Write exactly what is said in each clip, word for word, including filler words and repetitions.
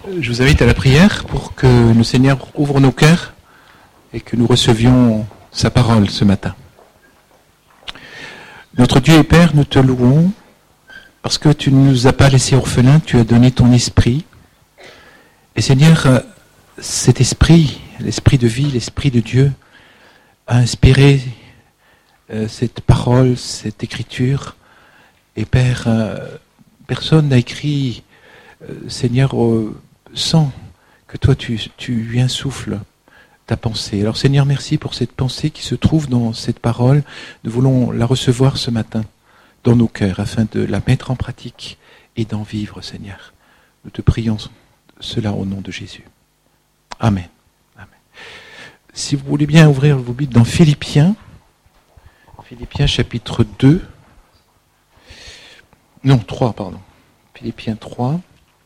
Je vous invite à la prière pour que le Seigneur ouvre nos cœurs et que nous recevions sa parole ce matin. Notre Dieu et Père, nous te louons parce que tu ne nous as pas laissés orphelins, tu as donné ton esprit. Et Seigneur, cet esprit, l'esprit de vie, l'esprit de Dieu, a inspiré euh, cette parole, cette écriture. Et Père, euh, personne n'a écrit, euh, Seigneur, euh, sans que toi tu, tu lui insouffles ta pensée. Alors Seigneur, merci pour cette pensée qui se trouve dans cette parole. Nous voulons la recevoir ce matin dans nos cœurs afin de la mettre en pratique et d'en vivre, Seigneur. Nous te prions cela au nom de Jésus. Amen. Amen. Si vous voulez bien ouvrir vos Bibles dans Philippiens, Philippiens chapitre deux, non, trois, pardon. Philippiens trois.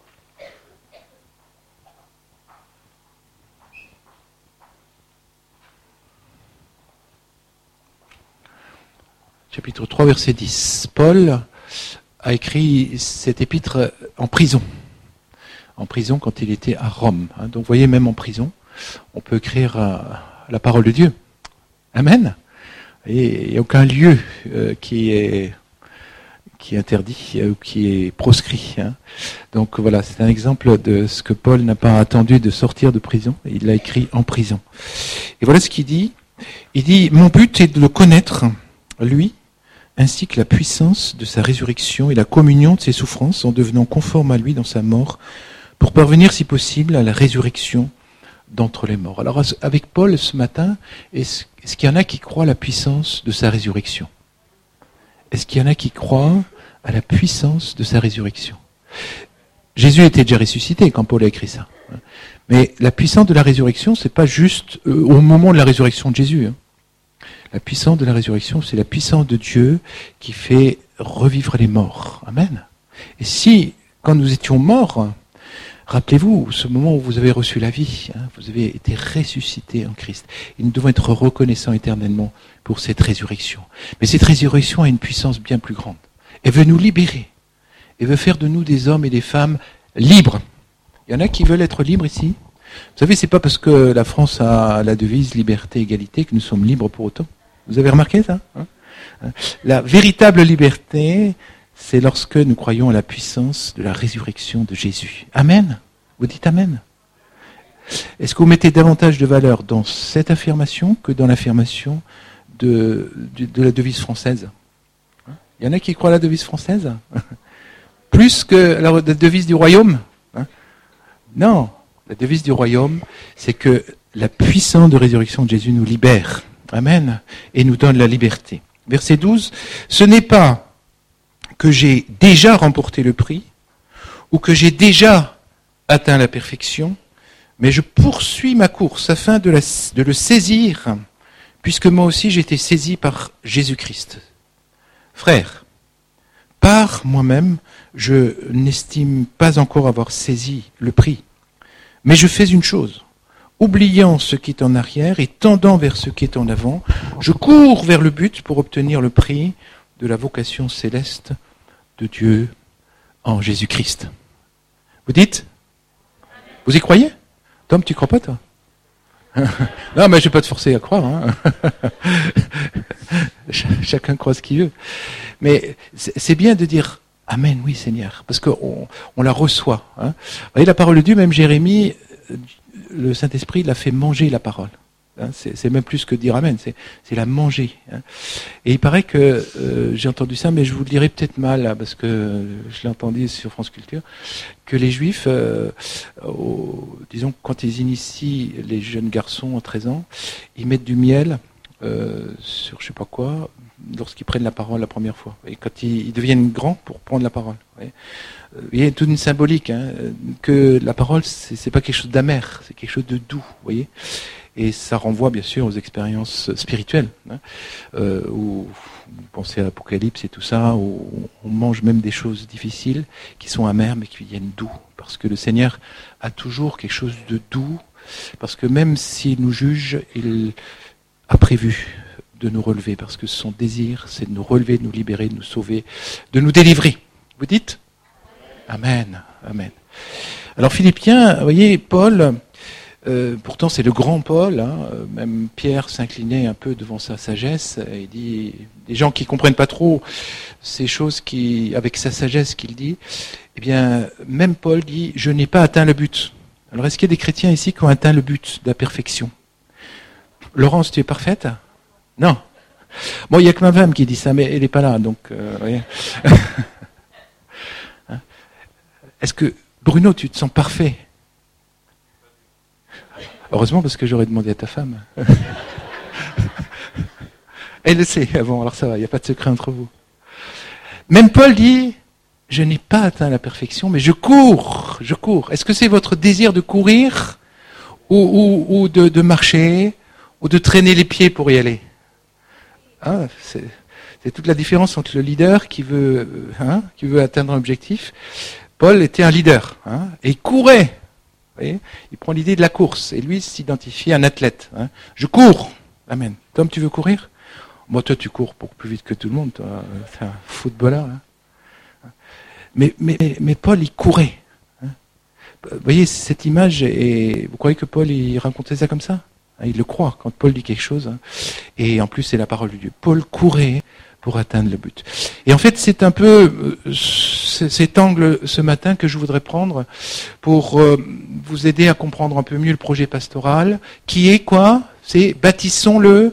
Chapitre trois, verset dix. Paul a écrit cet épître en prison. En prison quand il était à Rome. Donc vous voyez, même en prison, on peut écrire la parole de Dieu. Amen. Et il n'y a aucun lieu euh, qui est, qui est interdit ou euh, qui est proscrit. Hein. Donc voilà, c'est un exemple de ce que Paul n'a pas attendu de sortir de prison. Il l'a écrit en prison. Et voilà ce qu'il dit. Il dit, mon but est de le connaître, lui, ainsi que la puissance de sa résurrection et la communion de ses souffrances en devenant conforme à lui dans sa mort, pour parvenir, si possible, à la résurrection d'entre les morts. Alors, avec Paul, ce matin, est-ce, est-ce qu'il y en a qui croient à la puissance de sa résurrection ? Est-ce qu'il y en a qui croient à la puissance de sa résurrection ? Jésus était déjà ressuscité quand Paul a écrit ça. Mais la puissance de la résurrection, c'est pas juste euh, au moment de la résurrection de Jésus. Hein. La puissance de la résurrection, c'est la puissance de Dieu qui fait revivre les morts. Amen. Et si, quand nous étions morts, rappelez-vous, ce moment où vous avez reçu la vie, hein, vous avez été ressuscité en Christ. Et nous devons être reconnaissants éternellement pour cette résurrection. Mais cette résurrection a une puissance bien plus grande. Elle veut nous libérer. Elle veut faire de nous des hommes et des femmes libres. Il y en a qui veulent être libres ici. Vous savez, c'est pas parce que la France a la devise liberté, égalité que nous sommes libres pour autant. Vous avez remarqué ça, hein ? La véritable liberté, c'est lorsque nous croyons à la puissance de la résurrection de Jésus. Amen. Vous dites Amen. Est-ce que vous mettez davantage de valeur dans cette affirmation que dans l'affirmation de, de, de la devise française ? Il y en a qui croient à la devise française ? Plus que la, la devise du royaume ? Non. La devise du royaume, c'est que la puissance de résurrection de Jésus nous libère. Amen. Et nous donne la liberté. Verset douze. Ce n'est pas que j'ai déjà remporté le prix ou que j'ai déjà atteint la perfection, mais je poursuis ma course afin de, la, de le saisir, puisque moi aussi j'ai été saisi par Jésus-Christ. Frères, par moi-même, je n'estime pas encore avoir saisi le prix. Mais je fais une chose, oubliant ce qui est en arrière et tendant vers ce qui est en avant, je cours vers le but pour obtenir le prix de la vocation céleste de Dieu en Jésus-Christ. Vous dites ? Vous y croyez ? Tom, tu crois pas, toi ? Non, mais je vais pas te forcer à croire. Hein. Chacun croit ce qu'il veut. Mais c'est bien de dire Amen, oui Seigneur, parce qu'on on la reçoit. Hein. Vous voyez, la parole de Dieu, même Jérémie, le Saint-Esprit l'a fait manger la parole. Hein. C'est, c'est même plus que dire Amen, c'est, c'est la manger. Hein. Et il paraît que, euh, j'ai entendu ça, mais je vous le dirai peut-être mal, là, parce que je l'ai entendu sur France Culture, que les Juifs, euh, au, disons, quand ils initient les jeunes garçons en treize ans, ils mettent du miel euh, sur je sais pas quoi, lorsqu'ils prennent la parole la première fois. Et quand ils, ils deviennent grands pour prendre la parole. Vous il y a toute une symbolique, hein, que la parole, c'est, c'est pas quelque chose d'amer, c'est quelque chose de doux, vous voyez. Et ça renvoie bien sûr aux expériences spirituelles, hein, euh, où vous pensez à l'Apocalypse et tout ça, où on mange même des choses difficiles qui sont amères mais qui viennent doux. Parce que le Seigneur a toujours quelque chose de doux, parce que même s'il nous juge, il a prévu de nous relever, parce que son désir, c'est de nous relever, de nous libérer, de nous sauver, de nous délivrer. Vous dites ? Amen, amen. Alors Philippiens, vous voyez, Paul, euh, pourtant c'est le grand Paul, hein, même Pierre s'inclinait un peu devant sa sagesse, et il dit, des gens qui comprennent pas trop ces choses qui, avec sa sagesse qu'il dit, eh bien, même Paul dit, je n'ai pas atteint le but. Alors est-ce qu'il y a des chrétiens ici qui ont atteint le but de la perfection? Laurence, tu es parfaite? Non. Bon, il n'y a que ma femme qui dit ça, mais elle n'est pas là, donc, euh, vous voyez. Hein? Est-ce que, Bruno, tu te sens parfait? Heureusement, parce que j'aurais demandé à ta femme. Elle le sait avant, alors ça va, il n'y a pas de secret entre vous. Même Paul dit, je n'ai pas atteint la perfection, mais je cours, je cours. Est-ce que c'est votre désir de courir ou, ou, ou de, de marcher ou de traîner les pieds pour y aller? Hein, c'est, c'est toute la différence entre le leader qui veut, hein, qui veut atteindre un objectif. Paul était un leader, hein, et il courait. Vous voyez, il prend l'idée de la course, et lui s'identifie à un athlète. Hein. Je cours. Amen. Tom, tu veux courir? Moi, toi, tu cours pour plus vite que tout le monde. Toi, t'es un footballeur. Hein. Mais, mais, mais Paul, il courait. Hein. Vous voyez, cette image, et vous croyez que Paul, il racontait ça comme ça? Il le croit quand Paul dit quelque chose. Hein. Et en plus, c'est la parole de Dieu. Paul courait pour atteindre le but. Et en fait, c'est un peu euh, cet angle ce matin que je voudrais prendre pour euh, vous aider à comprendre un peu mieux le projet pastoral, qui est quoi? C'est bâtissons le,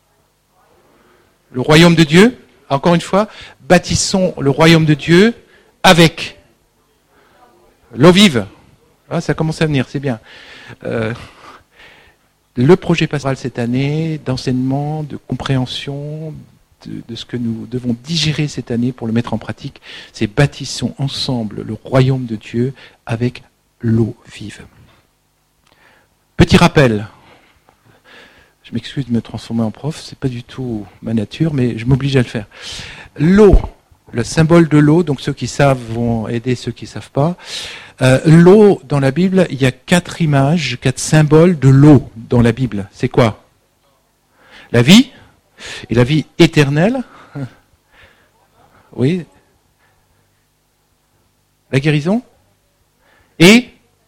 le royaume de Dieu. Encore une fois, bâtissons le royaume de Dieu avec l'eau vive. Ah, ça commence à venir, c'est bien. Euh, le projet pastoral cette année, d'enseignement, de compréhension, de, de ce que nous devons digérer cette année pour le mettre en pratique, c'est bâtissons ensemble le royaume de Dieu avec l'eau vive. Petit rappel. Je m'excuse de me transformer en prof, c'est pas du tout ma nature, mais je m'oblige à le faire. L'eau, le symbole de l'eau, donc ceux qui savent vont aider ceux qui savent pas. Euh, l'eau, dans la Bible, il y a quatre images, quatre symboles de l'eau dans la Bible. C'est quoi? La vie, et la vie éternelle. Oui. La guérison. Et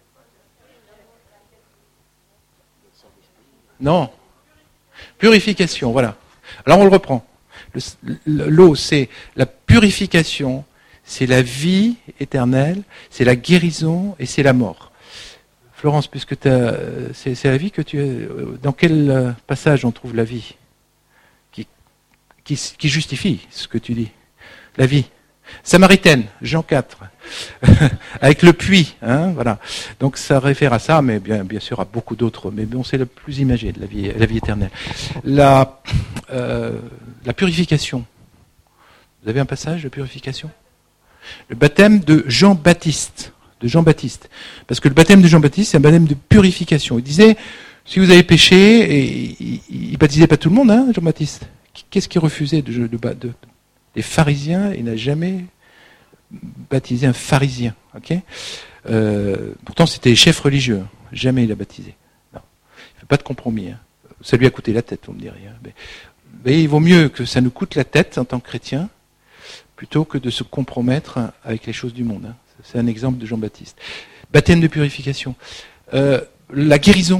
non. Purification, voilà. Alors on le reprend. Le, l'eau, c'est la purification, c'est la vie éternelle, c'est la guérison et c'est la mort. Florence, puisque t'as, c'est, c'est la vie que tu as. Dans quel passage on trouve la vie qui, qui, qui justifie ce que tu dis? La vie. Samaritaine, Jean quatre, avec le puits, hein, voilà. Donc ça réfère à ça, mais bien, bien sûr à beaucoup d'autres. Mais bon, c'est le plus imagé de la vie, la vie éternelle. La, euh, la purification. Vous avez un passage de purification? Le baptême de Jean-Baptiste, de Jean-Baptiste, parce que le baptême de Jean-Baptiste, c'est un baptême de purification. Il disait, si vous avez péché, et il, il baptisait pas tout le monde, hein, Jean-Baptiste. Qu'est-ce qu'il refusait de, de, de les pharisiens, il n'a jamais baptisé un pharisien. Okay, euh, pourtant, c'était les chefs religieux. Jamais il a baptisé. Non. Il ne fait pas de compromis. Hein. Ça lui a coûté la tête, on me dirait. Hein. Mais, mais il vaut mieux que ça nous coûte la tête en tant que chrétien, plutôt que de se compromettre avec les choses du monde. Hein. C'est un exemple de Jean-Baptiste. Baptême de purification. Euh, la guérison.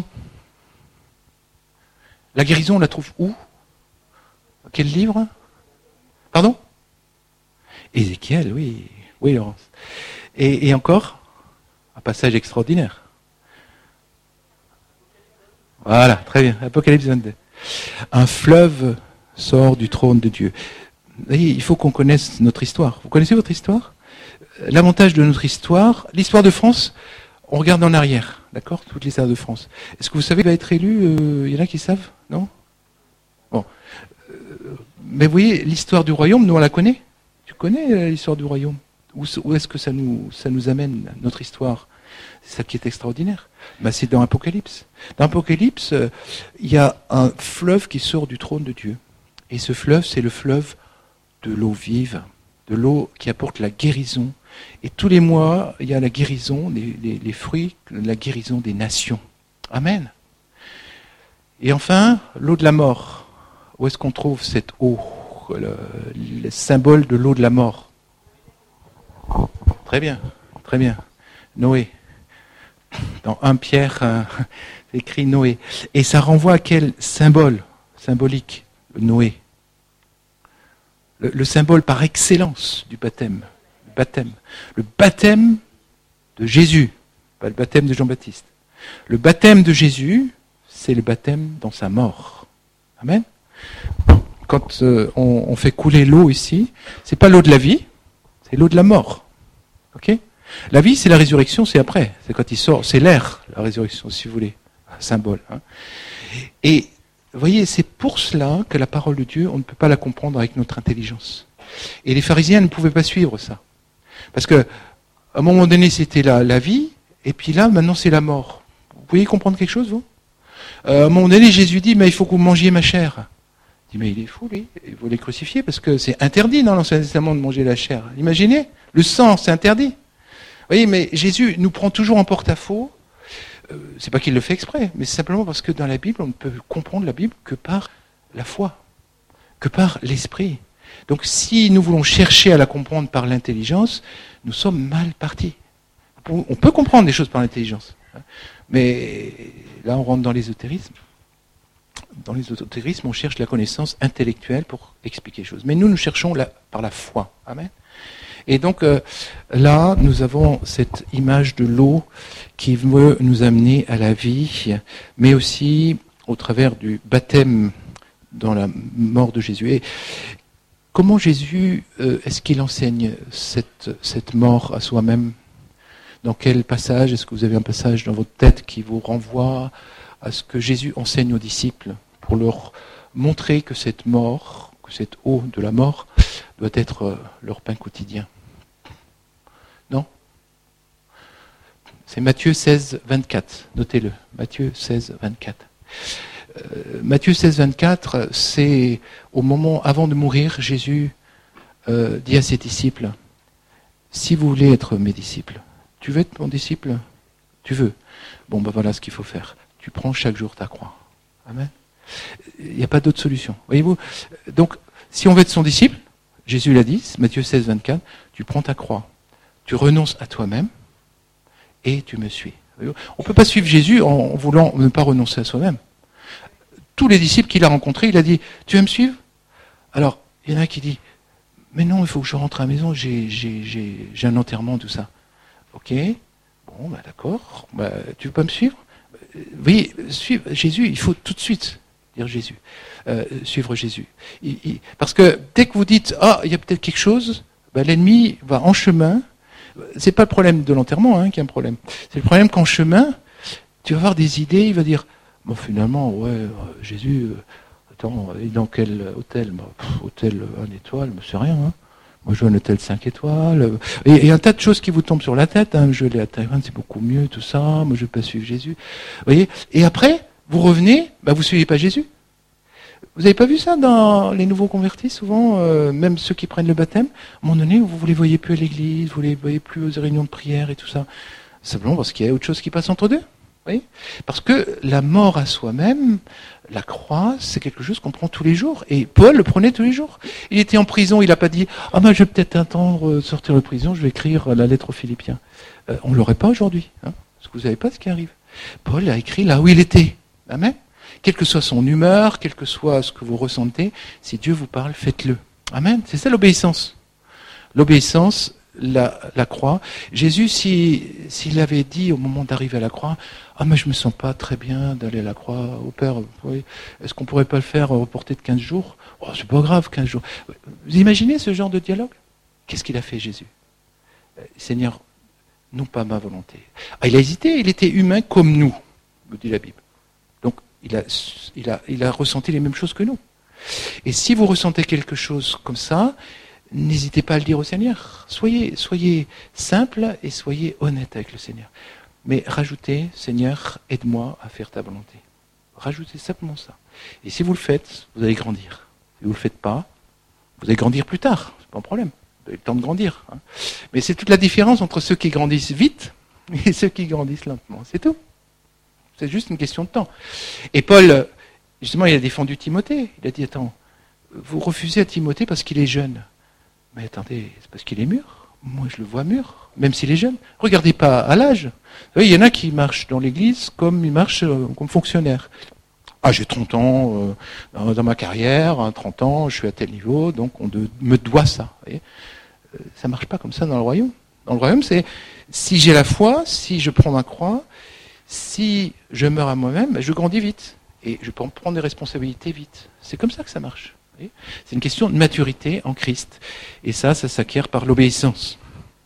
La guérison, on la trouve où? Quel livre? Pardon? Ézéchiel, oui. Oui, Laurence. Et, et encore, un passage extraordinaire. Voilà, très bien. Apocalypse vingt-deux. Un fleuve sort du trône de Dieu. Vous voyez, il faut qu'on connaisse notre histoire. Vous connaissez votre histoire? L'avantage de notre histoire, l'histoire de France, on regarde en arrière, d'accord? Toute l'histoire de France. Est-ce que vous savez qui va être élu? Il euh, y en a qui savent? Non? Bon. Mais vous voyez, l'histoire du royaume, nous on la connaît. Tu connais l'histoire du royaume? Où, où est-ce que ça nous, ça nous amène, notre histoire? C'est ça qui est extraordinaire. Ben, c'est dans Apocalypse. Dans Apocalypse, il euh, y a un fleuve qui sort du trône de Dieu. Et ce fleuve, c'est le fleuve de l'eau vive, de l'eau qui apporte la guérison. Et tous les mois, il y a la guérison, les, les, les fruits, la guérison des nations. Amen. Et enfin, l'eau de la mort. Où est-ce qu'on trouve cette eau, le, le symbole de l'eau de la mort? Très bien, très bien. Noé. Dans un Pierre, euh, c'est écrit Noé. Et ça renvoie à quel symbole symbolique? Noé. Le, le symbole par excellence du baptême. Le baptême. Le baptême de Jésus, pas le baptême de Jean-Baptiste. Le baptême de Jésus, c'est le baptême dans sa mort. Amen. Quand euh, on, on fait couler l'eau ici, c'est pas l'eau de la vie, c'est l'eau de la mort. Ok? La vie, c'est la résurrection, c'est après. C'est quand il sort, c'est l'air, la résurrection, si vous voulez, un symbole. Hein. Et vous voyez, c'est pour cela que la parole de Dieu, on ne peut pas la comprendre avec notre intelligence. Et les pharisiens ne pouvaient pas suivre ça, parce que à un moment donné, c'était la, la vie, et puis là, maintenant, c'est la mort. Vous pouvez comprendre quelque chose, vous? euh, À un moment donné, Jésus dit, mais il faut que vous mangiez ma chair. Il dit, mais il est fou, lui. Il faut les crucifier, parce que c'est interdit dans l'Ancien Testament de manger la chair. Imaginez, le sang, c'est interdit. Vous voyez, mais Jésus nous prend toujours en porte-à-faux. Euh, c'est pas qu'il le fait exprès, mais c'est simplement parce que dans la Bible, on ne peut comprendre la Bible que par la foi, que par l'esprit. Donc si nous voulons chercher à la comprendre par l'intelligence, nous sommes mal partis. On peut comprendre des choses par l'intelligence, mais là on rentre dans l'ésotérisme. Dans l'ésotérisme, on cherche la connaissance intellectuelle pour expliquer les choses. Mais nous, nous cherchons la, par la foi. Amen. Et donc euh, là, nous avons cette image de l'eau qui veut nous amener à la vie, mais aussi au travers du baptême dans la mort de Jésus. Et comment Jésus, euh, est-ce qu'il enseigne cette, cette mort à soi-même? Dans quel passage? Est-ce que vous avez un passage dans votre tête qui vous renvoie à ce que Jésus enseigne aux disciples pour leur montrer que cette mort, que cette eau de la mort doit être leur pain quotidien? Non? C'est Matthieu seize, vingt-quatre. Notez-le. Matthieu seize, vingt-quatre. Euh, Matthieu seize, vingt-quatre, c'est au moment avant de mourir, Jésus euh, dit à ses disciples, si vous voulez être mes disciples, tu veux être mon disciple? Tu veux? Bon, ben voilà ce qu'il faut faire. Tu prends chaque jour ta croix. Amen. Il n'y a pas d'autre solution. Voyez-vous? Donc, si on veut être son disciple, Jésus l'a dit, Matthieu seize, vingt-quatre, tu prends ta croix, tu renonces à toi-même et tu me suis. On ne peut pas suivre Jésus en voulant ne pas renoncer à soi-même. Tous les disciples qu'il a rencontrés, il a dit, tu veux me suivre? Alors, il y en a un qui dit, mais non, il faut que je rentre à la maison, j'ai, j'ai, j'ai, j'ai un enterrement, tout ça. Ok, bon, bah d'accord, bah, tu veux pas me suivre? Vous voyez, suivre Jésus, il faut tout de suite dire Jésus, euh, suivre Jésus. Il, il, parce que dès que vous dites, ah, il y a peut-être quelque chose, bah, l'ennemi va en chemin. C'est pas le problème de l'enterrement hein, qui est un problème. C'est le problème qu'en chemin, tu vas avoir des idées, il va dire, bon finalement, ouais, euh, Jésus, euh, attends, il est dans quel hôtel? Bah, pff, hôtel un étoile, mais c'est rien. Hein. Moi, je veux un hôtel cinq étoiles. Et, et un tas de choses qui vous tombent sur la tête. Hein. Je vais aller à Taïwan, c'est beaucoup mieux, tout ça. Moi, je ne veux pas suivre Jésus. Vous voyez? Et après, vous revenez, bah, vous ne suivez pas Jésus. Vous n'avez pas vu ça dans les nouveaux convertis, souvent, euh, même ceux qui prennent le baptême? À un moment donné, vous ne les voyez plus à l'église, vous ne les voyez plus aux réunions de prière et tout ça. Simplement parce qu'il y a autre chose qui passe entre deux. Vous voyez? Parce que la mort à soi-même, la croix, c'est quelque chose qu'on prend tous les jours. Et Paul le prenait tous les jours. Il était en prison, il n'a pas dit « Ah ben je vais peut-être attendre de sortir de prison, je vais écrire la lettre aux Philippiens. Euh, » On ne l'aurait pas aujourd'hui, hein, parce que vous ne savez pas ce qui arrive. Paul a écrit là où il était. Amen. Quelle que soit son humeur, quel que soit ce que vous ressentez, si Dieu vous parle, faites-le. Amen. C'est ça l'obéissance. L'obéissance, la, la croix. Jésus, si, s'il avait dit au moment d'arriver à la croix, « Ah, mais je me sens pas très bien d'aller à la croix. Au Père, oui, est-ce qu'on pourrait pas le faire reporter de quinze jours? Oh, c'est pas grave, quinze jours. » Vous imaginez ce genre de dialogue? Qu'est-ce qu'il a fait, Jésus? Seigneur, non pas ma volonté. Ah, il a hésité, il était humain comme nous, me dit la Bible. Donc, il a, il a, il a ressenti les mêmes choses que nous. Et si vous ressentez quelque chose comme ça, n'hésitez pas à le dire au Seigneur. Soyez, soyez simple et soyez honnête avec le Seigneur. Mais rajoutez, Seigneur, aide-moi à faire ta volonté. Rajoutez simplement ça. Et si vous le faites, vous allez grandir. Si vous ne le faites pas, vous allez grandir plus tard. C'est pas un problème. Vous avez le temps de grandir. Hein. Mais c'est toute la différence entre ceux qui grandissent vite et ceux qui grandissent lentement. C'est tout. C'est juste une question de temps. Et Paul, justement, il a défendu Timothée. Il a dit, attends, vous refusez à Timothée parce qu'il est jeune. Mais attendez, c'est parce qu'il est mûr. moi je le vois mûr, même s'il est jeune. Regardez pas à l'âge. Vous voyez, il y en a qui marchent dans l'église comme ils marchent euh, comme fonctionnaires. Ah, j'ai trente ans euh, dans, dans ma carrière, hein, trente ans, je suis à tel niveau, donc on de, me doit ça. Vous voyez, euh, ça marche pas comme ça dans le royaume. Dans le royaume, c'est si j'ai la foi, si je prends ma croix, si je meurs à moi-même, je grandis vite. Et je peux prendre des responsabilités vite. C'est comme ça que ça marche. Vous voyez, c'est une question de maturité en Christ. Et ça, ça s'acquiert par l'obéissance.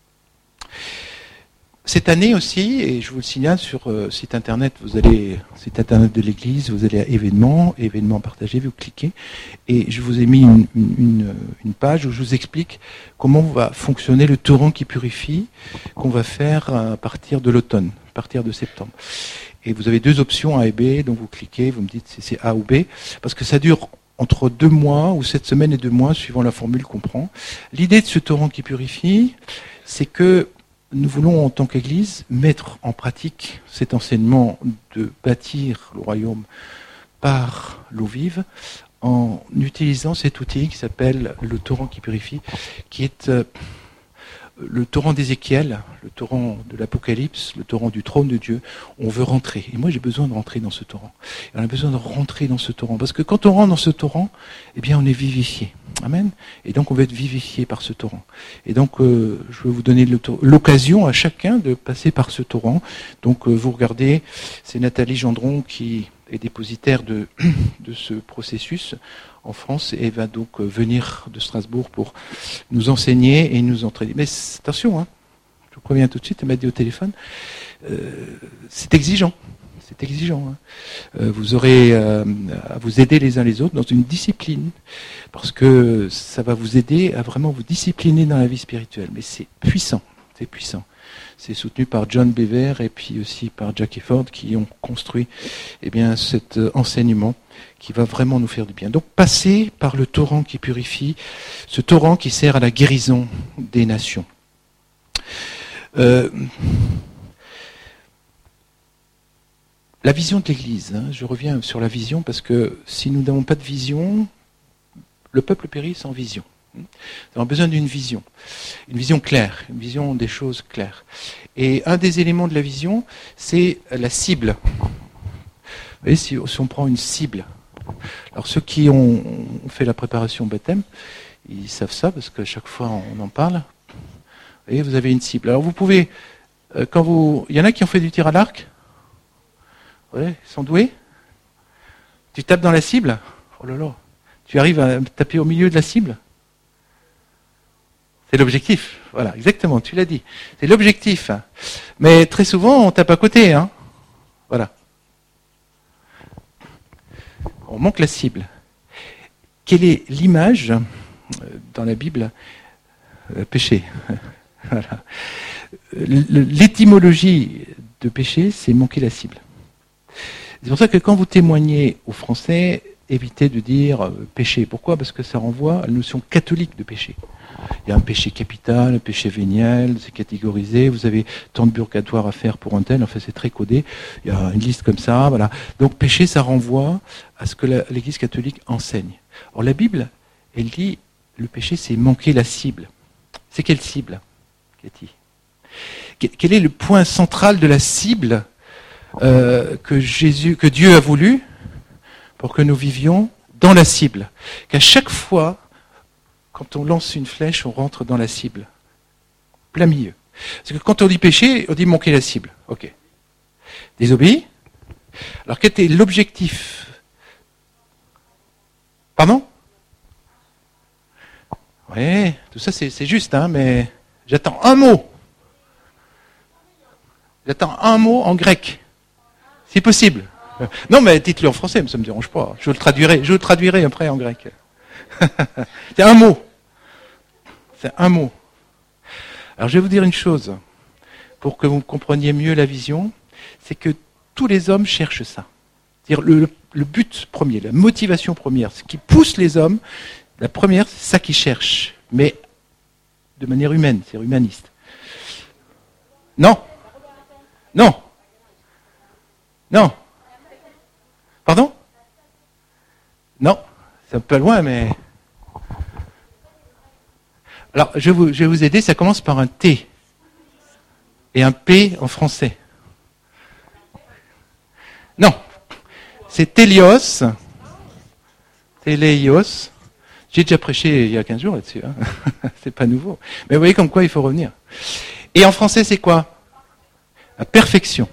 Cette année aussi, et je vous le signale sur euh, site internet, vous allez site internet de l'Église, vous allez à événements, événements partagés, vous cliquez, et je vous ai mis une, une, une page où je vous explique comment va fonctionner le torrent qui purifie, qu'on va faire à partir de l'automne, à partir de septembre. Et vous avez deux options A et B, donc vous cliquez, vous me dites si c'est A ou B, parce que ça dure entre deux mois ou sept semaines et deux mois, suivant la formule qu'on prend. L'idée de ce torrent qui purifie, c'est que nous voulons, en tant qu'Église, mettre en pratique cet enseignement de bâtir le royaume par l'eau vive en utilisant cet outil qui s'appelle le torrent qui purifie, qui est euh, le torrent d'Ézéchiel, le torrent de l'Apocalypse, le torrent du trône de Dieu. On veut rentrer. Et moi, j'ai besoin de rentrer dans ce torrent. Et on a besoin de rentrer dans ce torrent. Parce que quand on rentre dans ce torrent, eh bien, on est vivifié. Amen. Et donc, on va être vivifié par ce torrent. Et donc, euh, je vais vous donner l'occasion à chacun de passer par ce torrent. Donc, euh, vous regardez, c'est Nathalie Gendron qui est dépositaire de, de ce processus en France et va donc venir de Strasbourg pour nous enseigner et nous entraîner. Mais attention, hein, je vous préviens tout de suite, elle m'a dit au téléphone, euh, c'est exigeant. C'est exigeant. Hein. Euh, vous aurez euh, à vous aider les uns les autres dans une discipline, parce que ça va vous aider à vraiment vous discipliner dans la vie spirituelle. Mais c'est puissant, c'est puissant. C'est soutenu par John Bever et puis aussi par Jackie Ford qui ont construit eh bien, cet enseignement qui va vraiment nous faire du bien. Donc passer par le torrent qui purifie, ce torrent qui sert à la guérison des nations. Euh, la vision de l'Église, hein, je reviens sur la vision parce que si nous n'avons pas de vision, le peuple périt sans vision. Nous avons besoin d'une vision, une vision claire, une vision des choses claires. Et un des éléments de la vision, c'est la cible. Vous voyez, si, si on prend une cible, alors ceux qui ont, ont fait la préparation au baptême, ils savent ça parce que chaque fois on en parle. Vous voyez, vous avez une cible. Alors vous pouvez, quand vous, il y en a qui ont fait du tir à l'arc. Ouais, ils sont doués. Tu tapes dans la cible. Oh là là, tu arrives à taper au milieu de la cible. C'est l'objectif. Voilà, exactement, tu l'as dit. C'est l'objectif. Mais très souvent, on tape à côté. Hein. Voilà. On manque la cible. Quelle est l'image dans la Bible ? euh, Péché. Voilà. L'étymologie de péché, c'est manquer la cible. C'est pour ça que quand vous témoignez aux Français, évitez de dire euh, péché. Pourquoi ? Parce que ça renvoie à la notion catholique de péché. Il y a un péché capital, un péché véniel, c'est catégorisé, vous avez tant de purgatoire à faire pour un tel, enfin c'est très codé, il y a une liste comme ça, voilà. Donc péché, ça renvoie à ce que la, l'Église catholique enseigne. Or la Bible, elle dit, le péché c'est manquer la cible. C'est quelle cible, Cathy ? Quel est le point central de la cible euh, que Jésus, que Dieu a voulu pour que nous vivions dans la cible ? Qu'à chaque fois, quand on lance une flèche, on rentre dans la cible. Plein milieu. Parce que quand on dit péché, on dit manquer la cible. Ok. Désobéi. Alors quel était l'objectif ? Pardon ? Oui, tout ça c'est, c'est juste, hein, mais j'attends un mot. J'attends un mot en grec. Si possible. Non, mais dites-le en français, mais ça ne me dérange pas. Je le traduirai, je le traduirai après en grec. C'est un mot. C'est un mot. Alors je vais vous dire une chose, pour que vous compreniez mieux la vision, c'est que tous les hommes cherchent ça. C'est-à-dire le, le but premier, la motivation première, ce qui pousse les hommes, la première, c'est ça qu'ils cherchent, mais de manière humaine, c'est humaniste. Non. Non. Non. Pardon ? Non. C'est un peu loin, mais... Alors, je vais, vous, je vais vous aider, ça commence par un T et un P en français. Non, c'est télios, téléios. J'ai déjà prêché il y a quinze jours là-dessus, hein. C'est pas nouveau. Mais vous voyez comme quoi il faut revenir. Et en français, c'est quoi? La perfection.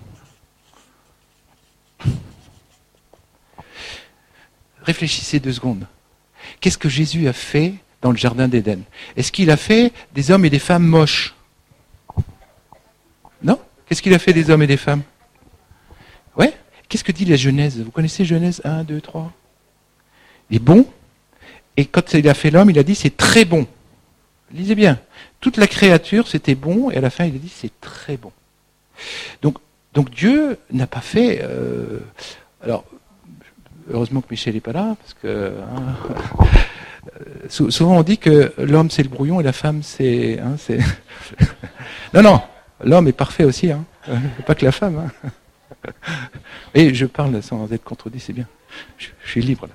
Réfléchissez deux secondes. Qu'est-ce que Jésus a fait dans le jardin d'Éden? Est-ce qu'il a fait des hommes et des femmes moches? Non? Qu'est-ce qu'il a fait des hommes et des femmes? Ouais? Qu'est-ce que dit la Genèse? Vous connaissez Genèse un, deux, trois? Il est bon. Et quand il a fait l'homme, il a dit c'est très bon. Lisez bien. Toute la créature, c'était bon, et à la fin, il a dit c'est très bon. Donc, donc Dieu n'a pas fait... Euh, alors, heureusement que Michel n'est pas là, parce que... Hein, souvent on dit que l'homme c'est le brouillon et la femme c'est... Hein, c'est... non, non, l'homme est parfait aussi, hein, pas que la femme. Hein. Et je parle sans être contredit, c'est bien. Je, je suis libre là.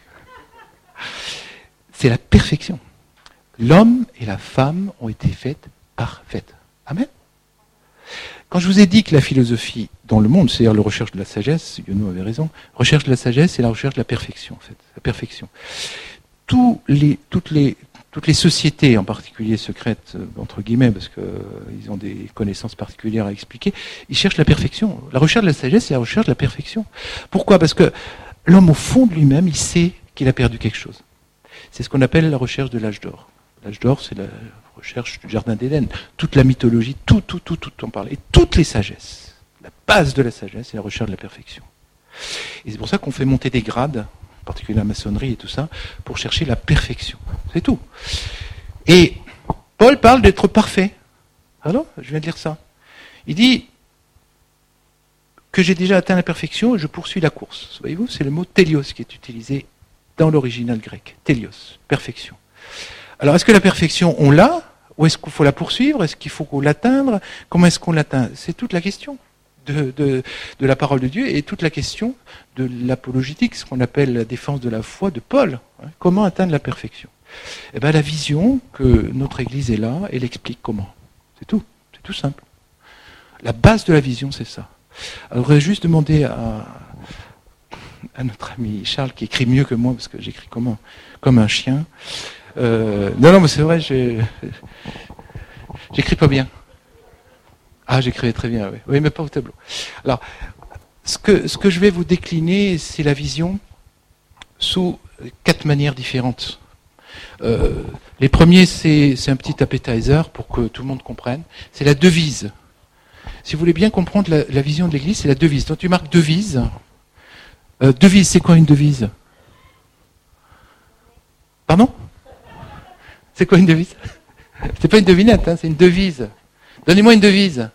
C'est la perfection. L'homme et la femme ont été faits parfaites. Amen. Quand je vous ai dit que la philosophie dans le monde, c'est-à-dire la recherche de la sagesse, Yono avait raison, recherche de la sagesse, c'est la recherche de la perfection, en fait, la perfection. Tous les, toutes, les, toutes les sociétés, en particulier secrètes, entre guillemets, parce qu'ils euh, ont des connaissances particulières à expliquer, ils cherchent la perfection. La recherche de la sagesse, c'est la recherche de la perfection. Pourquoi? Parce que l'homme, au fond de lui-même, il sait qu'il a perdu quelque chose. C'est ce qu'on appelle la recherche de l'âge d'or. L'âge d'or, c'est la recherche du jardin d'Éden. Toute la mythologie, tout, tout, tout, tout en parle. Et toutes les sagesses. La base de la sagesse, c'est la recherche de la perfection. Et c'est pour ça qu'on fait monter des grades, en particulier la maçonnerie et tout ça, pour chercher la perfection. C'est tout. Et Paul parle d'être parfait. Alors, je viens de lire ça. Il dit que j'ai déjà atteint la perfection et je poursuis la course. Voyez-vous, c'est le mot télios qui est utilisé dans l'original grec. Télios, perfection. Alors, est-ce que la perfection, on l'a? Ou est-ce qu'il faut la poursuivre? Est-ce qu'il faut l'atteindre? Comment est-ce qu'on l'atteint? C'est toute la question de, de, de la parole de Dieu et toute la question de l'apologétique, ce qu'on appelle la défense de la foi de Paul. Comment atteindre la perfection? Eh bien, la vision que notre Église est là, elle explique comment. C'est tout. C'est tout simple. La base de la vision, c'est ça. Alors, je voudrais juste demander à, à notre ami Charles, qui écrit mieux que moi, parce que j'écris comme un, comme un chien. Euh, non, non, mais c'est vrai, j'ai, j'écris pas bien. Ah, j'écrivais très bien, oui. Oui, mais pas au tableau. Alors, ce que, ce que je vais vous décliner, c'est la vision sous quatre manières différentes. Euh, les premiers, c'est, c'est un petit appetizer pour que tout le monde comprenne. C'est la devise. Si vous voulez bien comprendre la, la vision de l'Église, c'est la devise. Donc tu marques devise. Euh, devise, c'est quoi une devise? Pardon? C'est quoi une devise? C'est pas une devinette, hein, c'est une devise. Donnez-moi une devise.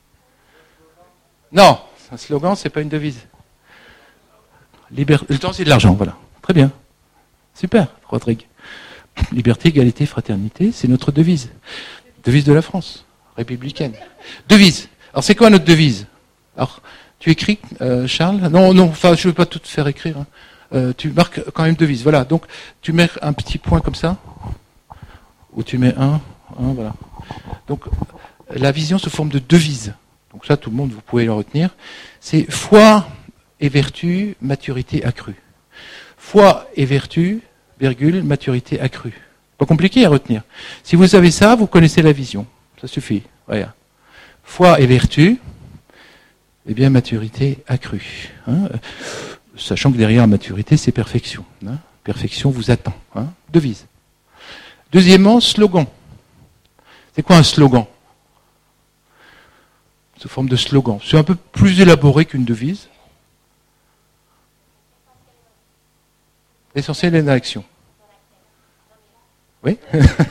Non, un slogan, c'est pas une devise. Liber... Le temps, c'est de l'argent, voilà. Très bien. Super, Rodrigue. Liberté, égalité, fraternité, c'est notre devise. Devise de la France, républicaine. Devise. Alors, c'est quoi notre devise? Alors, tu écris, euh, Charles? Non, non, enfin, je ne veux pas tout te faire écrire. Hein. Euh, tu marques quand même devise. Voilà, donc, tu mets un petit point comme ça. Ou tu mets un, un, voilà. Donc, la vision sous forme de devise. Donc ça, tout le monde, vous pouvez le retenir. C'est foi et vertu, maturité accrue. Foi et vertu, virgule, maturité accrue. Pas compliqué à retenir. Si vous savez ça, vous connaissez la vision. Ça suffit. Voilà. Foi et vertu, eh bien, maturité accrue. Hein, sachant que derrière maturité, c'est perfection. Hein. Perfection vous attend. Hein. Devise. Deuxièmement, slogan. C'est quoi un slogan? Sous forme de slogan. C'est un peu plus élaboré qu'une devise. L'essentiel est dans l'action. Oui.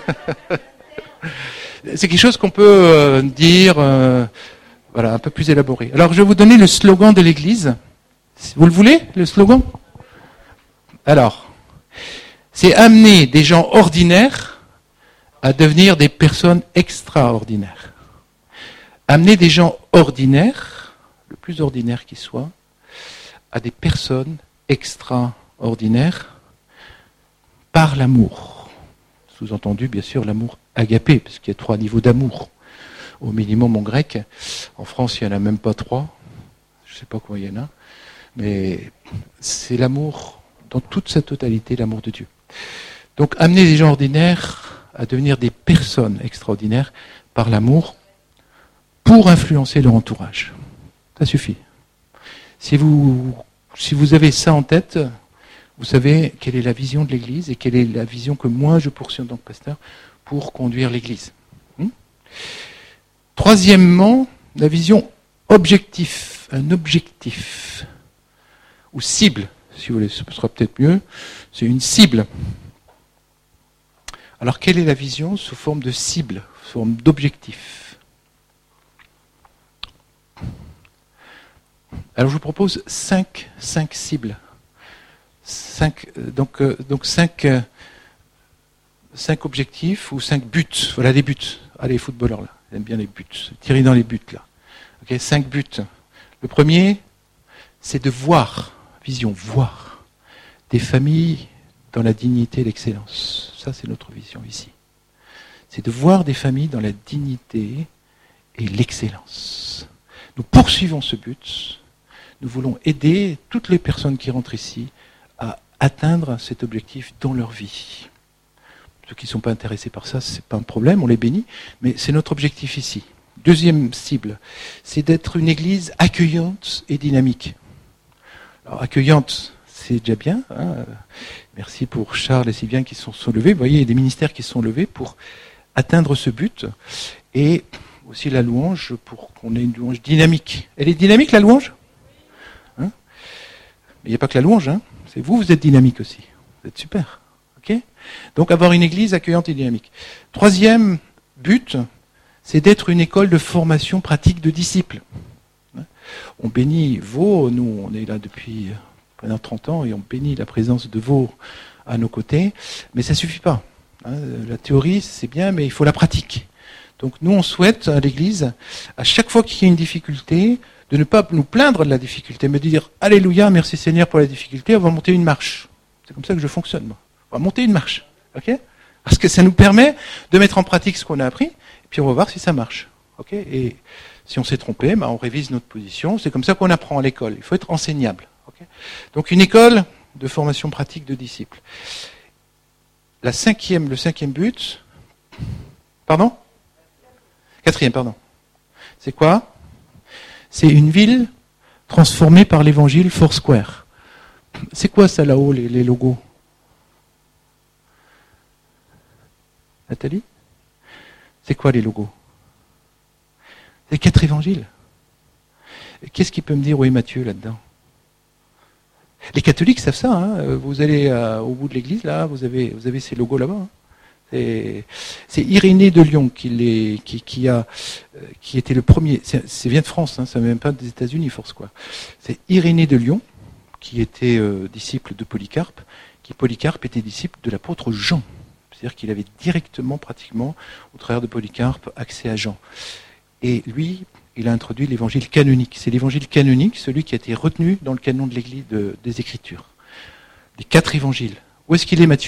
C'est quelque chose qu'on peut euh, dire, euh, voilà, un peu plus élaboré. Alors, je vais vous donner le slogan de l'Église. Vous le voulez, le slogan? Alors, c'est amener des gens ordinaires à devenir des personnes extraordinaires. Amener des gens ordinaires, le plus ordinaire qu'ils soient, à des personnes extraordinaires par l'amour, Sous-entendu, bien sûr, l'amour agapé, parce qu'il y a trois niveaux d'amour. Au minimum en grec. En France, il n'y en a même pas trois. Je ne sais pas combien il y en a. Mais c'est l'amour, dans toute sa totalité, l'amour de Dieu. Donc, amener les gens ordinaires à devenir des personnes extraordinaires par l'amour pour influencer leur entourage. Ça suffit. Si vous, si vous avez ça en tête, vous savez quelle est la vision de l'Église et quelle est la vision que moi je poursuis en tant que pasteur pour conduire l'Église. Hmm Troisièmement, la vision objectif, un objectif, ou cible, si vous voulez, ce sera peut-être mieux, c'est une cible. Alors quelle est la vision sous forme de cible, sous forme d'objectif? Alors je vous propose cinq, cinq cibles. Cinq, donc, euh, donc cinq, euh, cinq objectifs ou cinq buts. Voilà les buts. Ah, les footballeurs là, ils aiment bien les buts. Tirer dans les buts là. Ok, cinq buts. Le premier, c'est de voir, vision, voir des familles dans la dignité et l'excellence. Ça, c'est notre vision ici. C'est de voir des familles dans la dignité et l'excellence. Nous poursuivons ce but. Nous voulons aider toutes les personnes qui rentrent ici à atteindre cet objectif dans leur vie. Ceux qui ne sont pas intéressés par ça, ce n'est pas un problème, on les bénit, mais c'est notre objectif ici. Deuxième cible, c'est d'être une église accueillante et dynamique. Alors accueillante, c'est déjà bien. Hein. Merci pour Charles et Sylvain qui sont, sont levés. Vous voyez, il y a des ministères qui sont levés pour atteindre ce but. Et aussi la louange, pour qu'on ait une louange dynamique. Elle est dynamique, la louange? Hein? Mais il n'y a pas que la louange, hein. C'est vous, vous êtes dynamique aussi. Vous êtes super. Okay? Donc avoir une église accueillante et dynamique. Troisième but, c'est d'être une école de formation pratique de disciples. On bénit Vaud, nous on est là depuis pendant trente ans et on bénit la présence de Vaud à nos côtés, mais ça ne suffit pas. La théorie c'est bien, mais il faut la pratique. Donc nous on souhaite à l'église, à chaque fois qu'il y a une difficulté, de ne pas nous plaindre de la difficulté, mais de dire « Alléluia, merci Seigneur pour la difficulté, on va monter une marche ». C'est comme ça que je fonctionne, moi. On va monter une marche, ok ? Parce que ça nous permet de mettre en pratique ce qu'on a appris, et puis on va voir si ça marche, ok ? Et si on s'est trompé, bah on révise notre position. C'est comme ça qu'on apprend à l'école. Il faut être enseignable, ok ? Donc une école de formation pratique de disciples. La cinquième, le cinquième but, pardon ? Quatrième, pardon. C'est quoi ? C'est une ville transformée par l'évangile Foursquare. C'est quoi ça là-haut, les, les logos ? Nathalie ? C'est quoi les logos ? C'est quatre évangiles. Qu'est-ce qu'il peut me dire où est Matthieu là-dedans ? Les catholiques savent ça. Hein. Vous allez euh, au bout de l'église, là, vous avez, vous avez ces logos là-bas. Hein. C'est, c'est Irénée de Lyon qui, les, qui, qui, a, qui était le premier. C'est, c'est vient de France, hein, ça ne vient même pas des États-Unis, force quoi. C'est Irénée de Lyon qui était euh, disciple de Polycarpe, qui Polycarpe était disciple de l'apôtre Jean. C'est-à-dire qu'il avait directement, pratiquement, au travers de Polycarpe, accès à Jean. Et lui, il a introduit l'évangile canonique. C'est l'évangile canonique, celui qui a été retenu dans le canon de l'Église de, des Écritures. Les quatre évangiles. Où est-ce qu'il est, Matthieu ?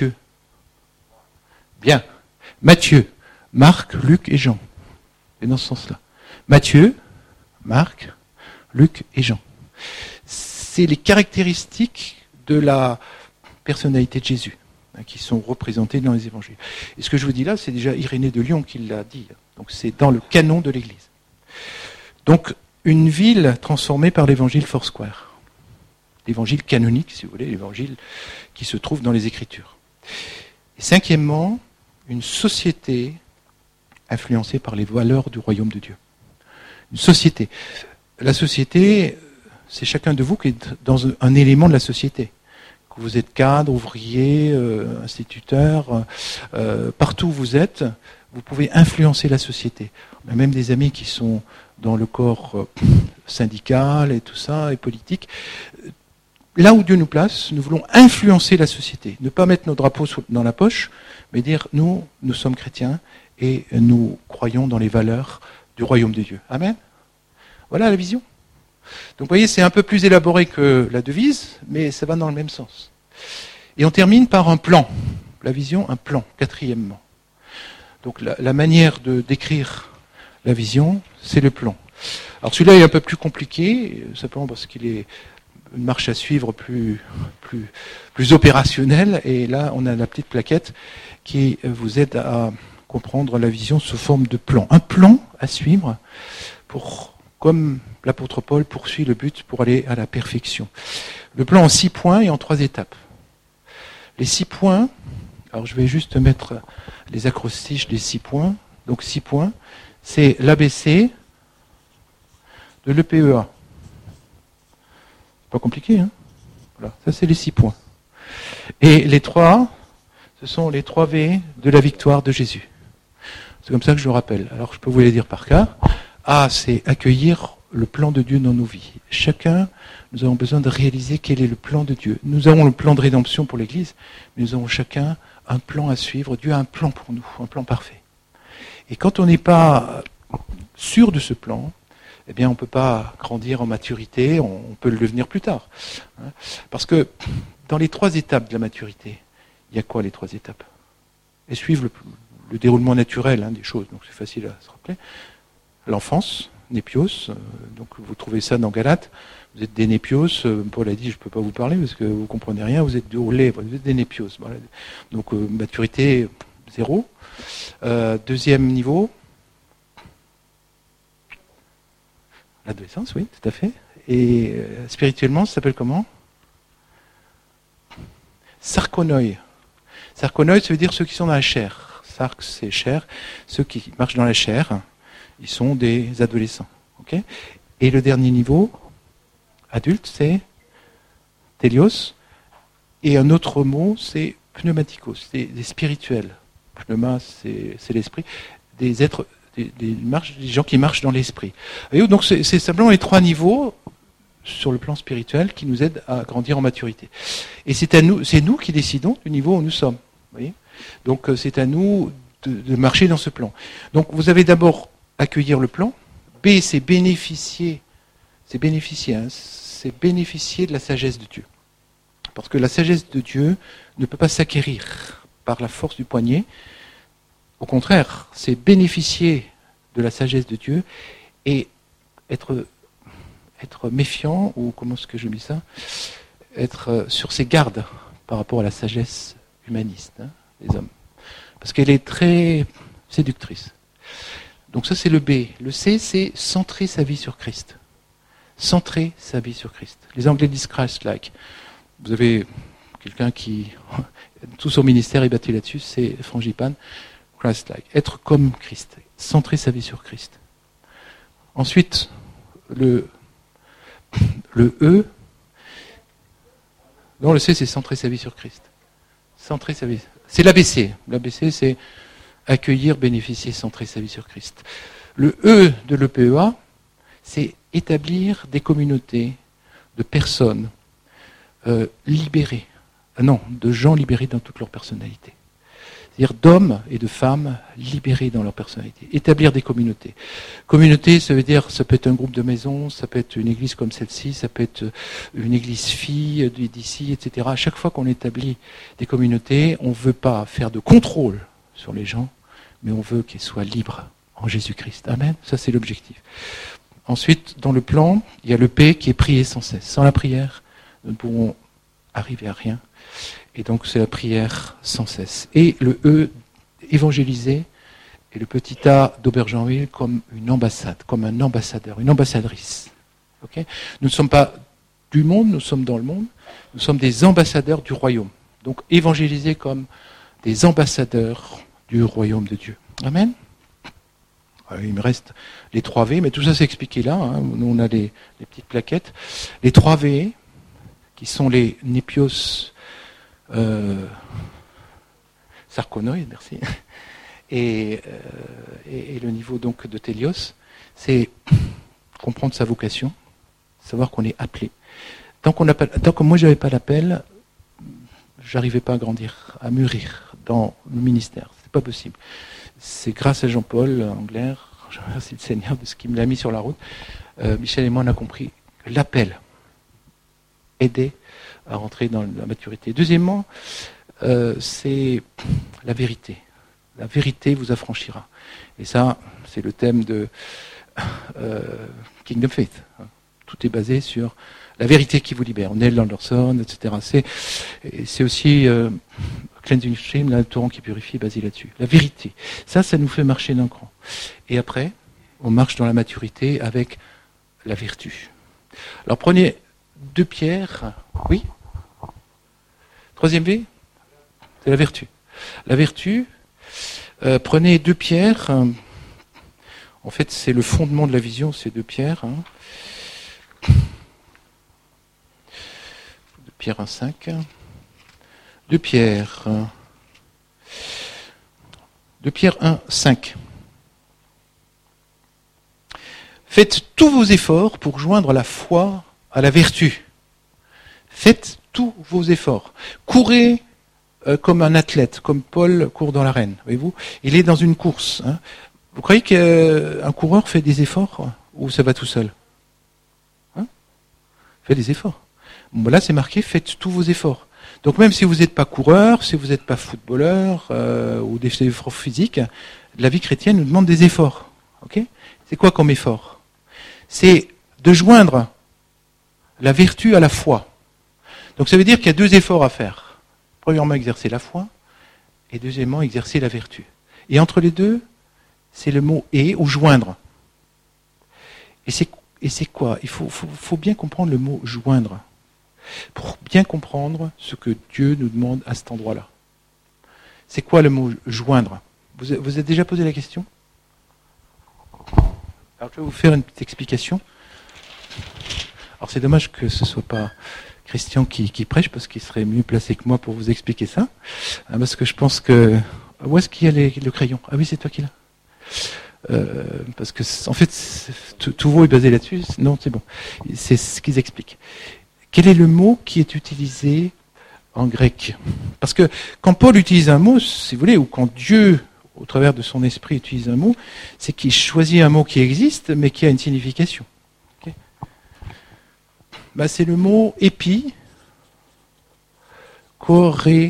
Bien. Matthieu, Marc, Luc et Jean. Et dans ce sens-là. Matthieu, Marc, Luc et Jean. C'est les caractéristiques de la personnalité de Jésus hein, qui sont représentées dans les évangiles. Et ce que je vous dis là, c'est déjà Irénée de Lyon qui l'a dit. Donc c'est dans le canon de l'Église. Donc une ville transformée par l'évangile Foursquare. L'évangile canonique, si vous voulez, l'évangile qui se trouve dans les Écritures. Et cinquièmement, une société influencée par les valeurs du royaume de Dieu. Une société. La société, c'est chacun de vous qui est dans un élément de la société. Que vous êtes cadre, ouvrier, euh, instituteur, euh, partout où vous êtes, vous pouvez influencer la société. On a même des amis qui sont dans le corps euh, syndical et tout ça, et politique. Là où Dieu nous place, nous voulons influencer la société. Ne pas mettre nos drapeaux dans la poche, mais dire, nous, nous sommes chrétiens et nous croyons dans les valeurs du royaume de Dieu. Amen. Voilà la vision. Donc vous voyez, c'est un peu plus élaboré que la devise, mais ça va dans le même sens. Et on termine par un plan. La vision, un plan, quatrièmement. Donc la, la manière de décrire la vision, c'est le plan. Alors celui-là est un peu plus compliqué, simplement parce qu'il est une marche à suivre plus, plus, plus opérationnelle. Et là, on a la petite plaquette qui vous aide à comprendre la vision sous forme de plan. Un plan à suivre pour, comme l'apôtre Paul poursuit le but pour aller à la perfection. Le plan en six points et en trois étapes. Les six points, alors je vais juste mettre les acrostiches des six points. Donc six points, c'est l'A B C de l'E P E A. Pas compliqué, hein? Voilà, ça c'est les six points. Et les trois, ce sont les trois V de la victoire de Jésus. C'est comme ça que je le rappelle. Alors je peux vous les dire par cœur. A, c'est accueillir le plan de Dieu dans nos vies. Chacun, nous avons besoin de réaliser quel est le plan de Dieu. Nous avons le plan de rédemption pour l'Église, mais nous avons chacun un plan à suivre. Dieu a un plan pour nous, un plan parfait. Et quand on n'est pas sûr de ce plan, eh bien on ne peut pas grandir en maturité, on peut le devenir plus tard. Parce que dans les trois étapes de la maturité, il y a quoi les trois étapes? Et suivre le, le déroulement naturel hein, des choses, donc c'est facile à se rappeler. L'enfance, népios, euh, donc vous trouvez ça dans Galates, vous êtes des népios, euh, Paul a dit je ne peux pas vous parler parce que vous ne comprenez rien, vous êtes au lait, vous êtes des népios. Voilà. Donc euh, maturité zéro. Euh, deuxième niveau, l'adolescence, oui, tout à fait. Et euh, spirituellement, ça s'appelle comment? Sarkonoi. Sarkonoi, ça veut dire ceux qui sont dans la chair. Sark, c'est chair. Ceux qui marchent dans la chair, ils sont des adolescents. Okay? Et le dernier niveau, adulte, c'est télios. Et un autre mot, c'est pneumatikos, c'est des spirituels. Pneuma, c'est, c'est l'esprit. Des êtres, des, des, marches, des gens qui marchent dans l'esprit. Et donc c'est, c'est simplement les trois niveaux sur le plan spirituel qui nous aident à grandir en maturité. Et c'est à nous, c'est nous qui décidons du niveau où nous sommes. Vous voyez ? Donc c'est à nous de, de marcher dans ce plan. Donc vous avez d'abord accueillir le plan. B, c'est bénéficier. C'est bénéficier. Hein, c'est bénéficier de la sagesse de Dieu. Parce que la sagesse de Dieu ne peut pas s'acquérir par la force du poignet. Au contraire, c'est bénéficier de la sagesse de Dieu et être, être méfiant, ou comment est-ce que je dis ça, être sur ses gardes par rapport à la sagesse humaniste hein, des hommes. Parce qu'elle est très séductrice. Donc ça c'est le B. Le C, c'est centrer sa vie sur Christ. Centrer sa vie sur Christ. Les Anglais disent Christ-like. Vous avez quelqu'un qui, tout son ministère est bâti là-dessus, c'est Frangipane, Christ-like. Être comme Christ, centrer sa vie sur Christ. Ensuite, le, le E, non, le C, c'est centrer sa vie sur Christ. Centrer sa vie. C'est l'A B C. L'A B C, c'est accueillir, bénéficier, centrer sa vie sur Christ. Le E de l'E P E A, c'est établir des communautés de personnes euh, libérées. Ah non, de gens libérés dans toute leur personnalité. C'est-à-dire d'hommes et de femmes libérés dans leur personnalité. Établir des communautés. Communauté, ça veut dire, ça peut être un groupe de maisons, ça peut être une église comme celle-ci, ça peut être une église fille d'ici, et cetera. À chaque fois qu'on établit des communautés, on ne veut pas faire de contrôle sur les gens, mais on veut qu'ils soient libres en Jésus-Christ. Amen. Ça, c'est l'objectif. Ensuite, dans le plan, il y a le P qui est prier sans cesse. Sans la prière, nous ne pourrons arriver à rien. Et donc, c'est la prière sans cesse. Et le E, évangéliser, et le petit A d'Aubergenville comme une ambassade, comme un ambassadeur, une ambassadrice. Okay ? Nous ne sommes pas du monde, nous sommes dans le monde. Nous sommes des ambassadeurs du royaume. Donc, évangéliser comme des ambassadeurs du royaume de Dieu. Amen. Il me reste les trois V, mais tout ça c'est expliqué là. Hein. Nous on a les, les petites plaquettes. Les trois V, qui sont les népios euh, sarkonoi, merci, et, euh, et, et le niveau donc de télios, c'est comprendre sa vocation, savoir qu'on est appelé. Tant, qu'on a pas, tant que moi j'avais pas l'appel, j'arrivais pas à grandir, à mûrir dans le ministère. C'est pas possible. C'est grâce à Jean-Paul Angler, je remercie le Seigneur de ce qu'il me l'a mis sur la route. Euh, Michel et moi, on a compris l'appel, aider à rentrer dans la maturité. Deuxièmement, euh, c'est la vérité. La vérité vous affranchira. Et ça, c'est le thème de euh, Kingdom Faith. Tout est basé sur la vérité qui vous libère. Neil Anderson, et cetera. C'est, c'est aussi euh, Cleansing Stream, là, le torrent qui purifie, basé là-dessus. La vérité. Ça, ça nous fait marcher d'un cran. Et après, on marche dans la maturité avec la vertu. Alors prenez deux pierres. Oui. Troisième V, c'est la vertu. La vertu, euh, prenez deux pierres. Euh, en fait, c'est le fondement de la vision, ces deux pierres. Hein. Deux pierres un cinq. Deux pierres. Euh, deux pierres un cinq. Faites tous vos efforts pour joindre la foi à la vertu. Faites tous vos efforts. Courez euh, comme un athlète, comme Paul court dans l'arène. Voyez-vous, il est dans une course. Hein. Vous croyez qu'un coureur fait des efforts ou ça va tout seul? Hein? Fait des efforts. Bon, là, c'est marqué, faites tous vos efforts. Donc même si vous n'êtes pas coureur, si vous n'êtes pas footballeur euh, ou des efforts physiques, la vie chrétienne nous demande des efforts. Okay? C'est quoi comme effort? C'est de joindre la vertu à la foi. Donc ça veut dire qu'il y a deux efforts à faire. Premièrement, exercer la foi, et deuxièmement, exercer la vertu. Et entre les deux, c'est le mot « et » ou « joindre ». Et c'est, et c'est quoi? Il faut, faut, faut bien comprendre le mot « joindre » pour bien comprendre ce que Dieu nous demande à cet endroit-là. C'est quoi le mot « joindre » ? Vous vous êtes déjà posé la question ? Alors je vais vous faire une petite explication. Alors c'est dommage que ce ne soit pas Christian qui, qui prêche, parce qu'il serait mieux placé que moi pour vous expliquer ça. Parce que je pense que... Où est-ce qu'il y a les, le crayon? Ah oui, c'est toi qui l'as. Euh, parce que, en fait, tout, tout vous est basé là-dessus. Non, c'est bon. C'est ce qu'ils expliquent. Quel est le mot qui est utilisé en grec? Parce que quand Paul utilise un mot, si vous voulez, ou quand Dieu, au travers de son esprit, utilise un mot, c'est qu'il choisit un mot qui existe, mais qui a une signification. Okay. Ben, c'est le mot épi, chorégein.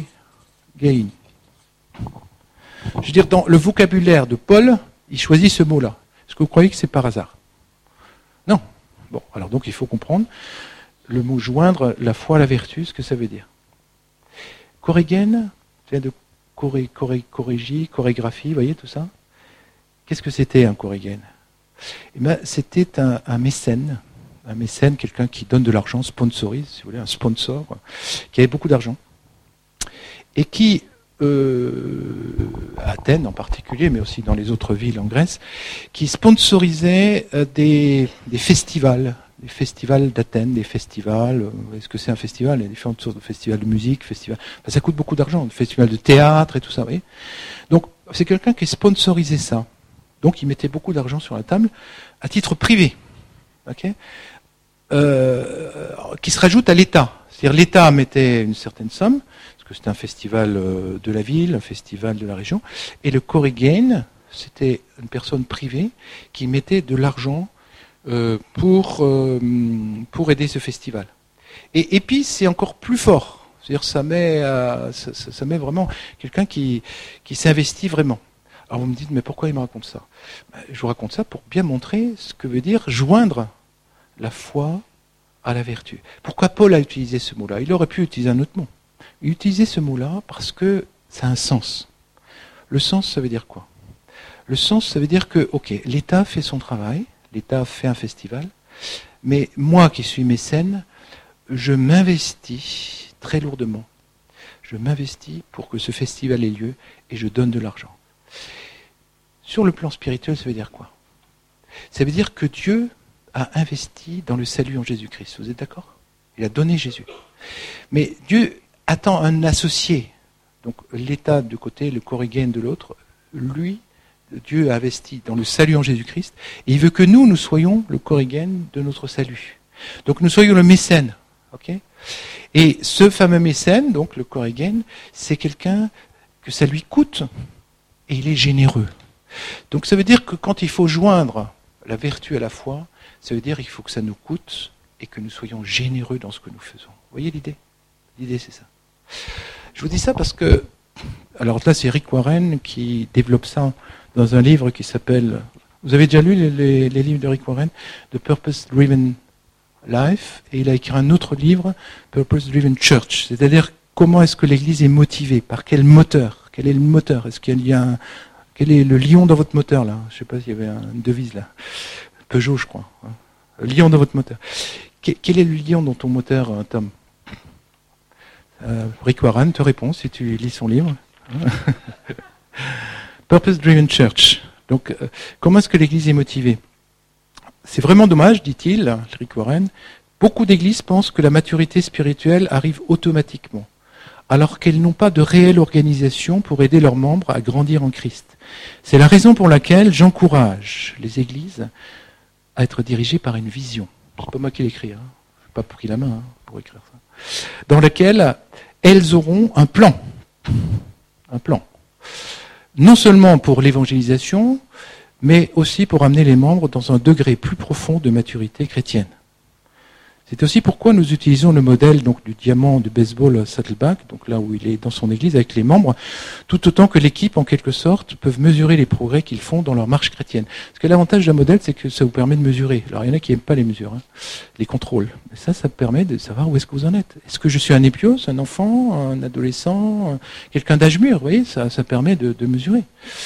Je veux dire, dans le vocabulaire de Paul, il choisit ce mot-là. Est-ce que vous croyez que c'est par hasard? Non. Bon, alors donc il faut comprendre le mot joindre la foi à la vertu, ce que ça veut dire. Chorégen, vient de choré, choré, chorégie, chorégraphie, vous voyez tout ça? Qu'est-ce que c'était un chorégen? Eh ben, c'était un, un mécène, un mécène, quelqu'un qui donne de l'argent, sponsorise, si vous voulez, un sponsor, qui avait beaucoup d'argent, et qui, euh, à Athènes en particulier, mais aussi dans les autres villes en Grèce, qui sponsorisait euh, des, des festivals, des festivals d'Athènes, des festivals. Euh, est-ce que c'est un festival? Il y a différentes sortes de festivals de musique, festivals. Enfin, ça coûte beaucoup d'argent, des festivals de théâtre et tout ça. Vous voyez. Donc, c'est quelqu'un qui sponsorisait ça. Donc, il mettait beaucoup d'argent sur la table à titre privé, okay, euh, qui se rajoute à l'État. C'est-à-dire, l'État mettait une certaine somme, parce que c'était un festival de la ville, un festival de la région, et le chorégen, c'était une personne privée qui mettait de l'argent euh, pour, euh, pour aider ce festival. Et, et puis, c'est encore plus fort. C'est-à-dire, ça met, euh, ça, ça met vraiment quelqu'un qui, qui s'investit vraiment. Alors vous me dites, mais pourquoi il me raconte ça? Ben, je vous raconte ça pour bien montrer ce que veut dire joindre la foi à la vertu. Pourquoi Paul a utilisé ce mot-là? Il aurait pu utiliser un autre mot. Il utilisait ce mot-là parce que ça a un sens. Le sens, ça veut dire quoi? Le sens, ça veut dire que, ok, l'État fait son travail, l'État fait un festival, mais moi qui suis mécène, je m'investis très lourdement. Je m'investis pour que ce festival ait lieu et je donne de l'argent. Sur le plan spirituel, ça veut dire quoi? Ça veut dire que Dieu a investi dans le salut en Jésus-Christ. Vous êtes d'accord? Il a donné Jésus. Mais Dieu attend un associé. Donc l'État de côté, le chorégen de l'autre. Lui, Dieu a investi dans le salut en Jésus-Christ. Et il veut que nous, nous soyons le chorégen de notre salut. Donc nous soyons le mécène. Okay? Et ce fameux mécène, donc le chorégen, c'est quelqu'un que ça lui coûte et il est généreux. Donc ça veut dire que quand il faut joindre la vertu à la foi, ça veut dire qu'il faut que ça nous coûte et que nous soyons généreux dans ce que nous faisons. Vous voyez l'idée? L'idée, c'est ça. Je vous dis ça parce que Alors là, c'est Rick Warren qui développe ça dans un livre qui s'appelle... Vous avez déjà lu les, les, les livres de Rick Warren, The Purpose Driven Life, et il a écrit un autre livre, Purpose Driven Church, c'est-à-dire comment est-ce que l'Église est motivée, par quel moteur, quel est le moteur, est-ce qu'il y a un, quel est le lion dans votre moteur là? Je ne sais pas s'il y avait une devise là, Peugeot je crois, hein. Le lion dans votre moteur. Quel est le lion dans ton moteur, Tom? euh, Rick Warren te répond si tu lis son livre. Purpose Driven Church. Donc, euh, comment est-ce que l'Église est motivée? C'est vraiment dommage, dit-il, Rick Warren. Beaucoup d'églises pensent que la maturité spirituelle arrive automatiquement, alors qu'elles n'ont pas de réelle organisation pour aider leurs membres à grandir en Christ. C'est la raison pour laquelle j'encourage les églises à être dirigées par une vision. C'est pas moi qui l'écris, hein. Je n'ai pas pris la main hein, pour écrire ça. Dans laquelle elles auront un plan. Un plan. Non seulement pour l'évangélisation, mais aussi pour amener les membres dans un degré plus profond de maturité chrétienne. C'est aussi pourquoi nous utilisons le modèle donc, du diamant de baseball Saddleback, donc là où il est dans son église avec les membres, tout autant que l'équipe, en quelque sorte, peuvent mesurer les progrès qu'ils font dans leur marche chrétienne. Parce que l'avantage d'un modèle, c'est que ça vous permet de mesurer. Alors il y en a qui n'aiment pas les mesures, hein, les contrôles. Mais ça, ça permet de savoir où est-ce que vous en êtes. Est-ce que je suis un épios, un enfant, un adolescent, quelqu'un d'âge mûr? Vous voyez, ça, ça permet de, de mesurer.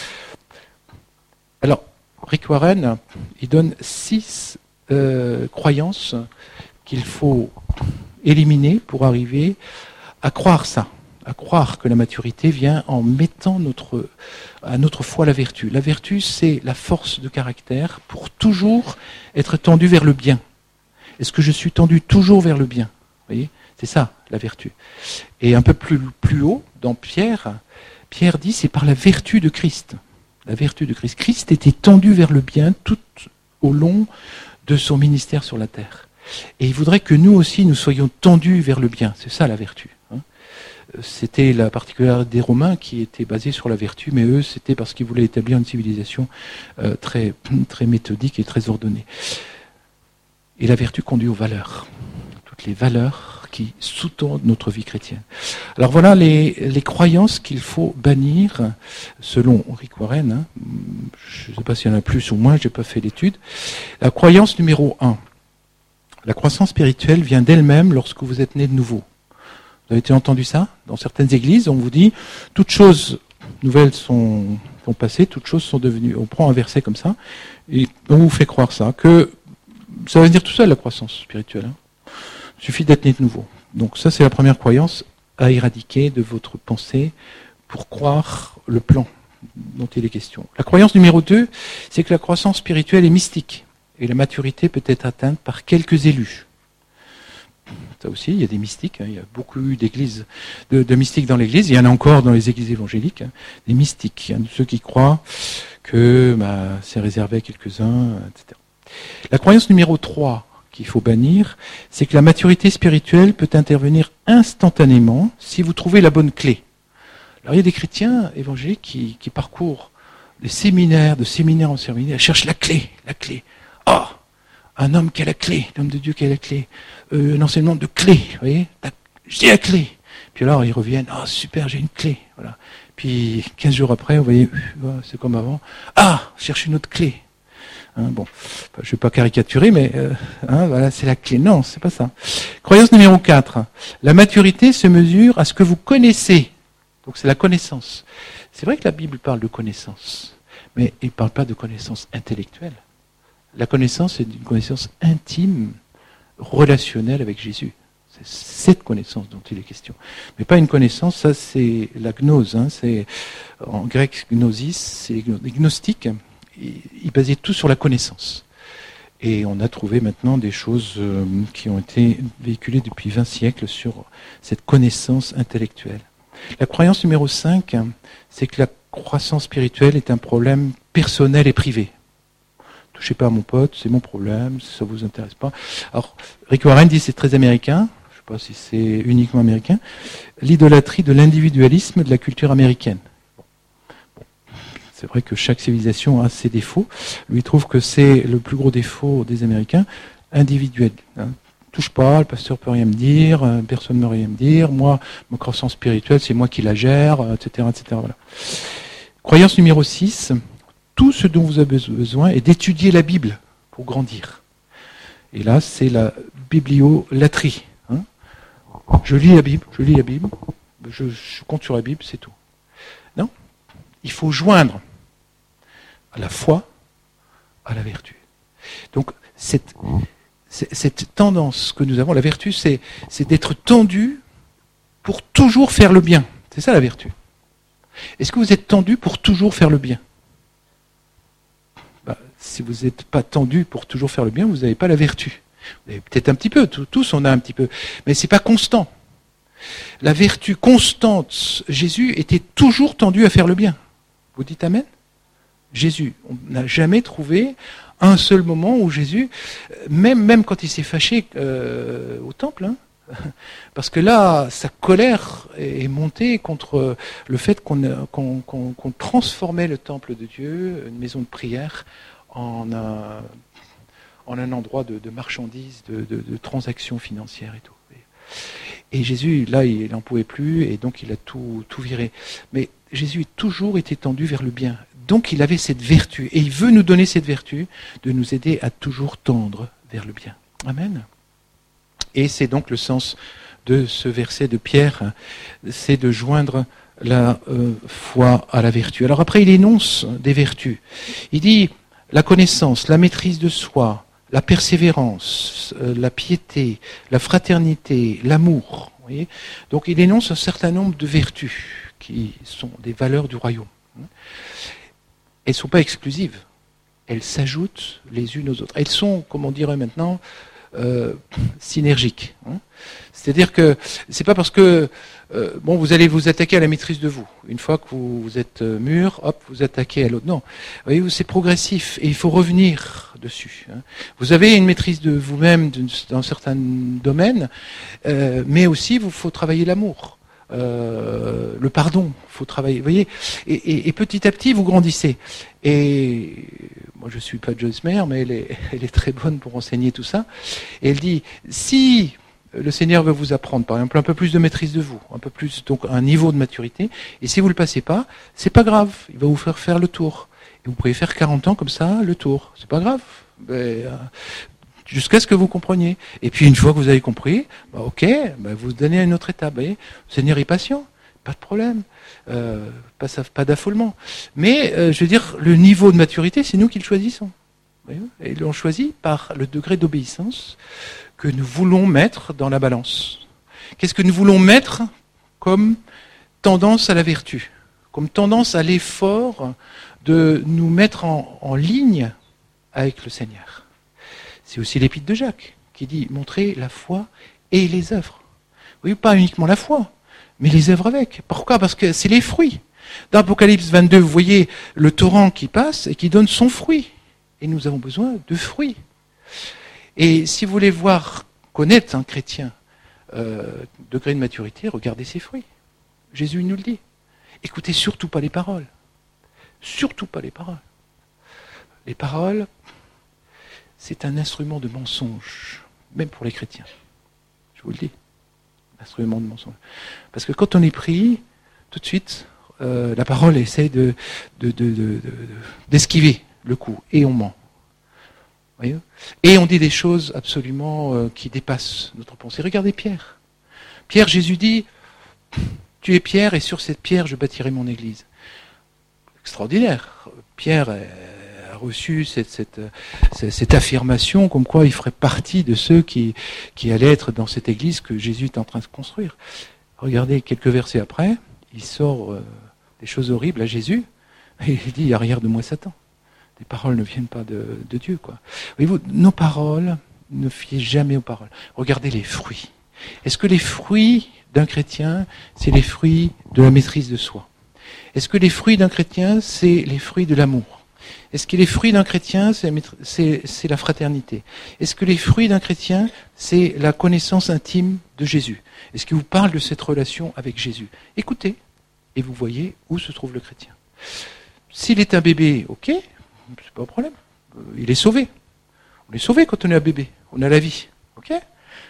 Alors, Rick Warren, il donne six euh, croyances qu'il faut éliminer pour arriver à croire ça, à croire que la maturité vient en mettant notre, à notre foi la vertu. La vertu, c'est la force de caractère pour toujours être tendu vers le bien. Est-ce que je suis tendu toujours vers le bien? Vous voyez, c'est ça, la vertu. Et un peu plus, plus haut, dans Pierre, Pierre dit c'est par la vertu de Christ. La vertu de Christ. Christ était tendu vers le bien tout au long de son ministère sur la terre. Et il voudrait que nous aussi, nous soyons tendus vers le bien. C'est ça la vertu. Hein. C'était la particularité des Romains qui était basée sur la vertu, mais eux, c'était parce qu'ils voulaient établir une civilisation euh, très, très méthodique et très ordonnée. Et la vertu conduit aux valeurs. Toutes les valeurs qui sous-tendent notre vie chrétienne. Alors voilà les, les croyances qu'il faut bannir, selon Rick Warren. Hein. Je ne sais pas s'il y en a plus ou moins, je n'ai pas fait l'étude. La croyance numéro un. La croissance spirituelle vient d'elle-même lorsque vous êtes né de nouveau. Vous avez entendu ça? Dans certaines églises, on vous dit toutes choses nouvelles sont, sont passées, toutes choses sont devenues. On prend un verset comme ça et on vous fait croire ça, que ça va venir tout seul la croissance spirituelle. Hein. Il suffit d'être né de nouveau. Donc ça, c'est la première croyance à éradiquer de votre pensée pour croire le plan dont il est question. La croyance numéro deux, c'est que la croissance spirituelle est mystique. Et la maturité peut être atteinte par quelques élus. Ça aussi, il y a des mystiques. Hein, il y a beaucoup d'églises, de, de mystiques dans l'Église. Il y en a encore dans les églises évangéliques. Hein, des mystiques, hein, ceux qui croient que bah, c'est réservé à quelques-uns, et cetera. La croyance numéro trois qu'il faut bannir, c'est que la maturité spirituelle peut intervenir instantanément si vous trouvez la bonne clé. Alors il y a des chrétiens évangéliques qui, qui parcourent des séminaires, de séminaire en séminaire, cherchent la clé, la clé. Oh, un homme qui a la clé, l'homme de Dieu qui a la clé, euh, un enseignement de clé, vous voyez, j'ai la clé. Puis alors ils reviennent, ah oh, super, j'ai une clé, voilà. Puis quinze jours après, vous voyez, c'est comme avant, ah, cherche une autre clé. Hein, bon, je ne vais pas caricaturer, mais euh, hein, voilà, c'est la clé. Non, c'est pas ça. Croyance numéro quatre, la maturité se mesure à ce que vous connaissez. Donc c'est la connaissance. C'est vrai que la Bible parle de connaissance, mais il ne parle pas de connaissance intellectuelle. La connaissance, c'est une connaissance intime, relationnelle avec Jésus. C'est cette connaissance dont il est question. Mais pas une connaissance, ça c'est la gnose. Hein, c'est, en grec, gnosis, c'est les gnostiques. Ils basaient tout sur la connaissance. Et on a trouvé maintenant des choses euh, qui ont été véhiculées depuis vingt siècles sur cette connaissance intellectuelle. La croyance numéro cinq, c'est que la croissance spirituelle est un problème personnel et privé. Touchez pas à mon pote, c'est mon problème, ça vous intéresse pas. Alors, Rick Warren dit c'est très américain, je sais pas si c'est uniquement américain, l'idolâtrie de l'individualisme de la culture américaine. Bon. C'est vrai que chaque civilisation a ses défauts. Lui trouve que c'est le plus gros défaut des Américains, individuel. Hein. touche pas, le pasteur peut rien me dire, euh, personne ne peut rien me dire, moi, ma croissance spirituelle, c'est moi qui la gère, euh, et cetera, et cetera. Voilà. Croyance numéro six, tout ce dont vous avez besoin est d'étudier la Bible pour grandir. Et là, c'est la bibliolatrie. Hein. Je lis la Bible, je lis la Bible, je, je compte sur la Bible, c'est tout. Non, il faut joindre à la foi, à la vertu. Donc, cette, cette tendance que nous avons, la vertu, c'est, c'est d'être tendu pour toujours faire le bien. C'est ça la vertu. Est-ce que vous êtes tendu pour toujours faire le bien ? Bah, si vous n'êtes pas tendu pour toujours faire le bien, vous n'avez pas la vertu. Vous avez peut-être un petit peu, tous on a un petit peu, mais c'est pas constant. La vertu constante, Jésus était toujours tendu à faire le bien. Vous dites amen ? Jésus, on n'a jamais trouvé un seul moment où Jésus, même, même quand il s'est fâché euh, au temple, hein, parce que là, sa colère est montée contre le fait qu'on, qu'on, qu'on, qu'on transformait le temple de Dieu, une maison de prière, en un, en un endroit de, de marchandises, de, de, de transactions financières et tout. Et Jésus, là, il n'en pouvait plus, et donc il a tout, tout viré. Mais Jésus a toujours été tendu vers le bien. Donc il avait cette vertu, et il veut nous donner cette vertu de nous aider à toujours tendre vers le bien. Amen. Et c'est donc le sens de ce verset de Pierre, c'est de joindre la euh, foi à la vertu. Alors après, il énonce des vertus. Il dit la connaissance, la maîtrise de soi, la persévérance, euh, la piété, la fraternité, l'amour. Vous voyez ? Donc il énonce un certain nombre de vertus qui sont des valeurs du royaume. Elles ne sont pas exclusives. Elles s'ajoutent les unes aux autres. Elles sont, comme on dirait maintenant, euh, synergiques. Hein. C'est-à-dire que c'est pas parce que euh, bon, vous allez vous attaquer à la maîtrise de vous. Une fois que vous, vous êtes mûr, hop, vous attaquez à l'autre. Non, voyez-vous, c'est progressif et il faut revenir dessus. Hein. Vous avez une maîtrise de vous-même dans certains domaines, euh, mais aussi il faut travailler l'amour. Euh, le pardon, faut travailler, vous voyez, et, et, et petit à petit vous grandissez. Et moi je suis pas Joyce Meyer, mais elle est, elle est très bonne pour enseigner tout ça. Et elle dit, si le Seigneur veut vous apprendre, par exemple, un peu plus de maîtrise de vous, un peu plus, donc un niveau de maturité, et si vous le passez pas, c'est pas grave, il va vous faire faire le tour. Et vous pouvez faire quarante ans comme ça, le tour, c'est pas grave. Mais, euh, jusqu'à ce que vous compreniez. Et puis une fois que vous avez compris, bah ok, bah vous donnez à une autre étape. Vous voyez, le Seigneur est patient, pas de problème, euh, pas, pas d'affolement. Mais euh, je veux dire, le niveau de maturité, c'est nous qui le choisissons. Voyez, et l'on choisit par le degré d'obéissance que nous voulons mettre dans la balance. Qu'est-ce que nous voulons mettre comme tendance à la vertu, comme tendance à l'effort de nous mettre en, en ligne avec le Seigneur. C'est aussi l'épître de Jacques qui dit « montrer la foi et les œuvres ». Oui, pas uniquement la foi, mais les œuvres avec. Pourquoi ? Parce que c'est les fruits. Dans Apocalypse vingt-deux, vous voyez le torrent qui passe et qui donne son fruit. Et nous avons besoin de fruits. Et si vous voulez voir, connaître un chrétien, euh, degré de maturité, regardez ses fruits. Jésus nous le dit. Écoutez surtout pas les paroles. Surtout pas les paroles. Les paroles, c'est un instrument de mensonge, même pour les chrétiens. Je vous le dis, instrument de mensonge. Parce que quand on est pris, tout de suite, euh, la parole essaie de, de, de, de, de, d'esquiver le coup, et on ment. Voyez ? Et on dit des choses absolument euh, qui dépassent notre pensée. Regardez Pierre. Pierre, Jésus dit, tu es Pierre, et sur cette pierre, je bâtirai mon église. Extraordinaire. Pierre est reçu cette, cette, cette, cette affirmation comme quoi il ferait partie de ceux qui, qui allaient être dans cette église que Jésus est en train de construire. Regardez, quelques versets après, il sort euh, des choses horribles à Jésus, et il dit « arrière de moi Satan ». Les paroles ne viennent pas de, de Dieu, quoi. Voyez-vous, nos paroles, ne fiez jamais aux paroles. Regardez les fruits. Est-ce que les fruits d'un chrétien, c'est les fruits de la maîtrise de soi ? Est-ce que les fruits d'un chrétien, c'est les fruits de l'amour ? Est-ce que les fruits d'un chrétien, c'est, c'est, c'est la fraternité ? Est-ce que les fruits d'un chrétien, c'est la connaissance intime de Jésus ? Est-ce qu'il vous parle de cette relation avec Jésus ? Écoutez, et vous voyez où se trouve le chrétien. S'il est un bébé, ok, c'est pas un problème. Il est sauvé. On est sauvé quand on est un bébé. On a la vie, ok ?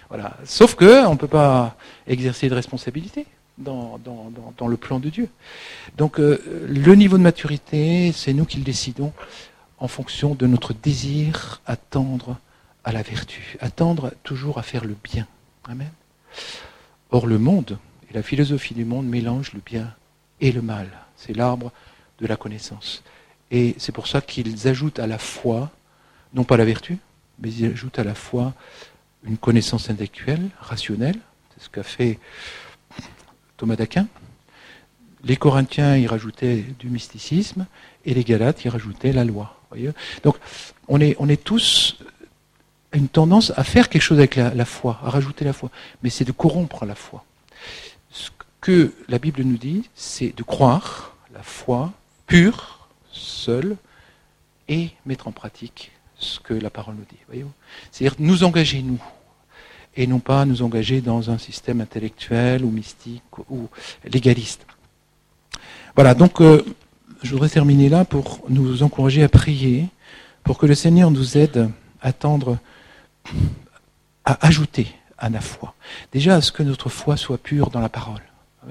Voilà. Sauf que on ne peut pas exercer de responsabilité dans, dans, dans, dans le plan de Dieu. Donc euh, le niveau de maturité, c'est nous qui le décidons en fonction de notre désir à tendre à la vertu, à tendre toujours à faire le bien. Amen. Or le monde et la philosophie du monde mélangent le bien et le mal. C'est l'arbre de la connaissance. Et c'est pour ça qu'ils ajoutent à la foi, non pas la vertu, mais ils ajoutent à la foi une connaissance intellectuelle, rationnelle. C'est ce qu'a fait Thomas d'Aquin. Les Corinthiens y rajoutaient du mysticisme et les Galates y rajoutaient la loi. Voyez. Donc on est, on est tous une tendance à faire quelque chose avec la, la foi, à rajouter la foi. Mais c'est de corrompre la foi. Ce que la Bible nous dit, c'est de croire la foi pure, seule, et mettre en pratique ce que la parole nous dit. Voyez-vous ? C'est-à-dire nous engager, nous, et non pas nous engager dans un système intellectuel ou mystique ou légaliste. Voilà, donc euh, je voudrais terminer là pour nous encourager à prier, pour que le Seigneur nous aide à tendre, à ajouter à la foi. Déjà, à ce que notre foi soit pure dans la parole.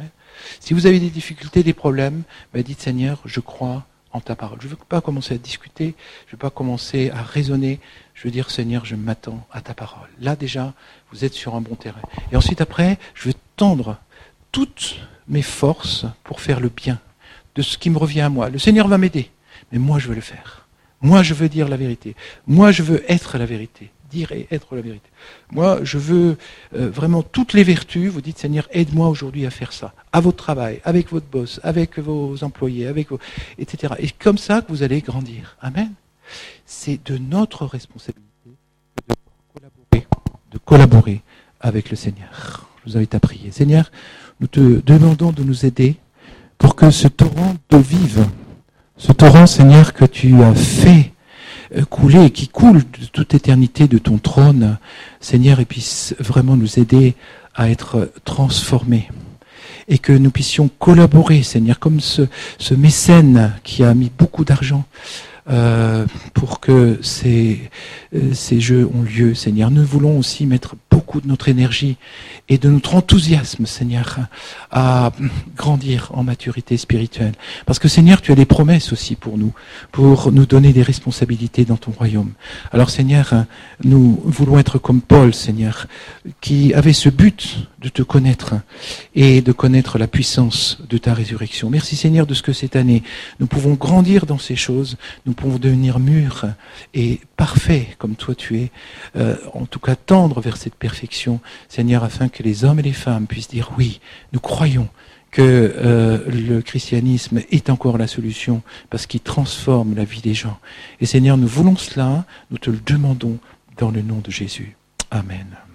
Si vous avez des difficultés, des problèmes, ben dites Seigneur, je crois en ta parole. Je ne veux pas commencer à discuter, je ne veux pas commencer à raisonner, je veux dire Seigneur, je m'attends à ta parole. Là déjà, vous êtes sur un bon terrain. Et ensuite après, je veux tendre toutes mes forces pour faire le bien de ce qui me revient à moi. Le Seigneur va m'aider, mais moi je veux le faire. Moi je veux dire la vérité. Moi je veux être la vérité. Dire et être la vérité. Moi, je veux euh, vraiment toutes les vertus. Vous dites, Seigneur, aide-moi aujourd'hui à faire ça. À votre travail, avec votre boss, avec vos employés, avec vos... et cetera. Et comme ça que vous allez grandir. Amen. C'est de notre responsabilité de collaborer, de collaborer avec le Seigneur. Je vous invite à prier. Seigneur, nous te demandons de nous aider pour que ce torrent d'eau vive, ce torrent, Seigneur, que tu as fait couler, qui coule de toute éternité de ton trône, Seigneur, et puisse vraiment nous aider à être transformés. Et que nous puissions collaborer, Seigneur, comme ce, ce mécène qui a mis beaucoup d'argent euh, pour que ces, euh, ces jeux ont lieu, Seigneur. Nous voulons aussi mettre beaucoup de notre énergie et de notre enthousiasme, Seigneur, à grandir en maturité spirituelle. Parce que, Seigneur, tu as des promesses aussi pour nous, pour nous donner des responsabilités dans ton royaume. Alors, Seigneur, nous voulons être comme Paul, Seigneur, qui avait ce but de te connaître et de connaître la puissance de ta résurrection. Merci, Seigneur, de ce que cette année, nous pouvons grandir dans ces choses, nous pouvons devenir mûrs et parfaits comme toi tu es, euh, en tout cas tendre vers cette perfection, Seigneur, afin que les hommes et les femmes puissent dire oui, nous croyons que euh, le christianisme est encore la solution parce qu'il transforme la vie des gens. Et Seigneur, nous voulons cela, nous te le demandons dans le nom de Jésus. Amen.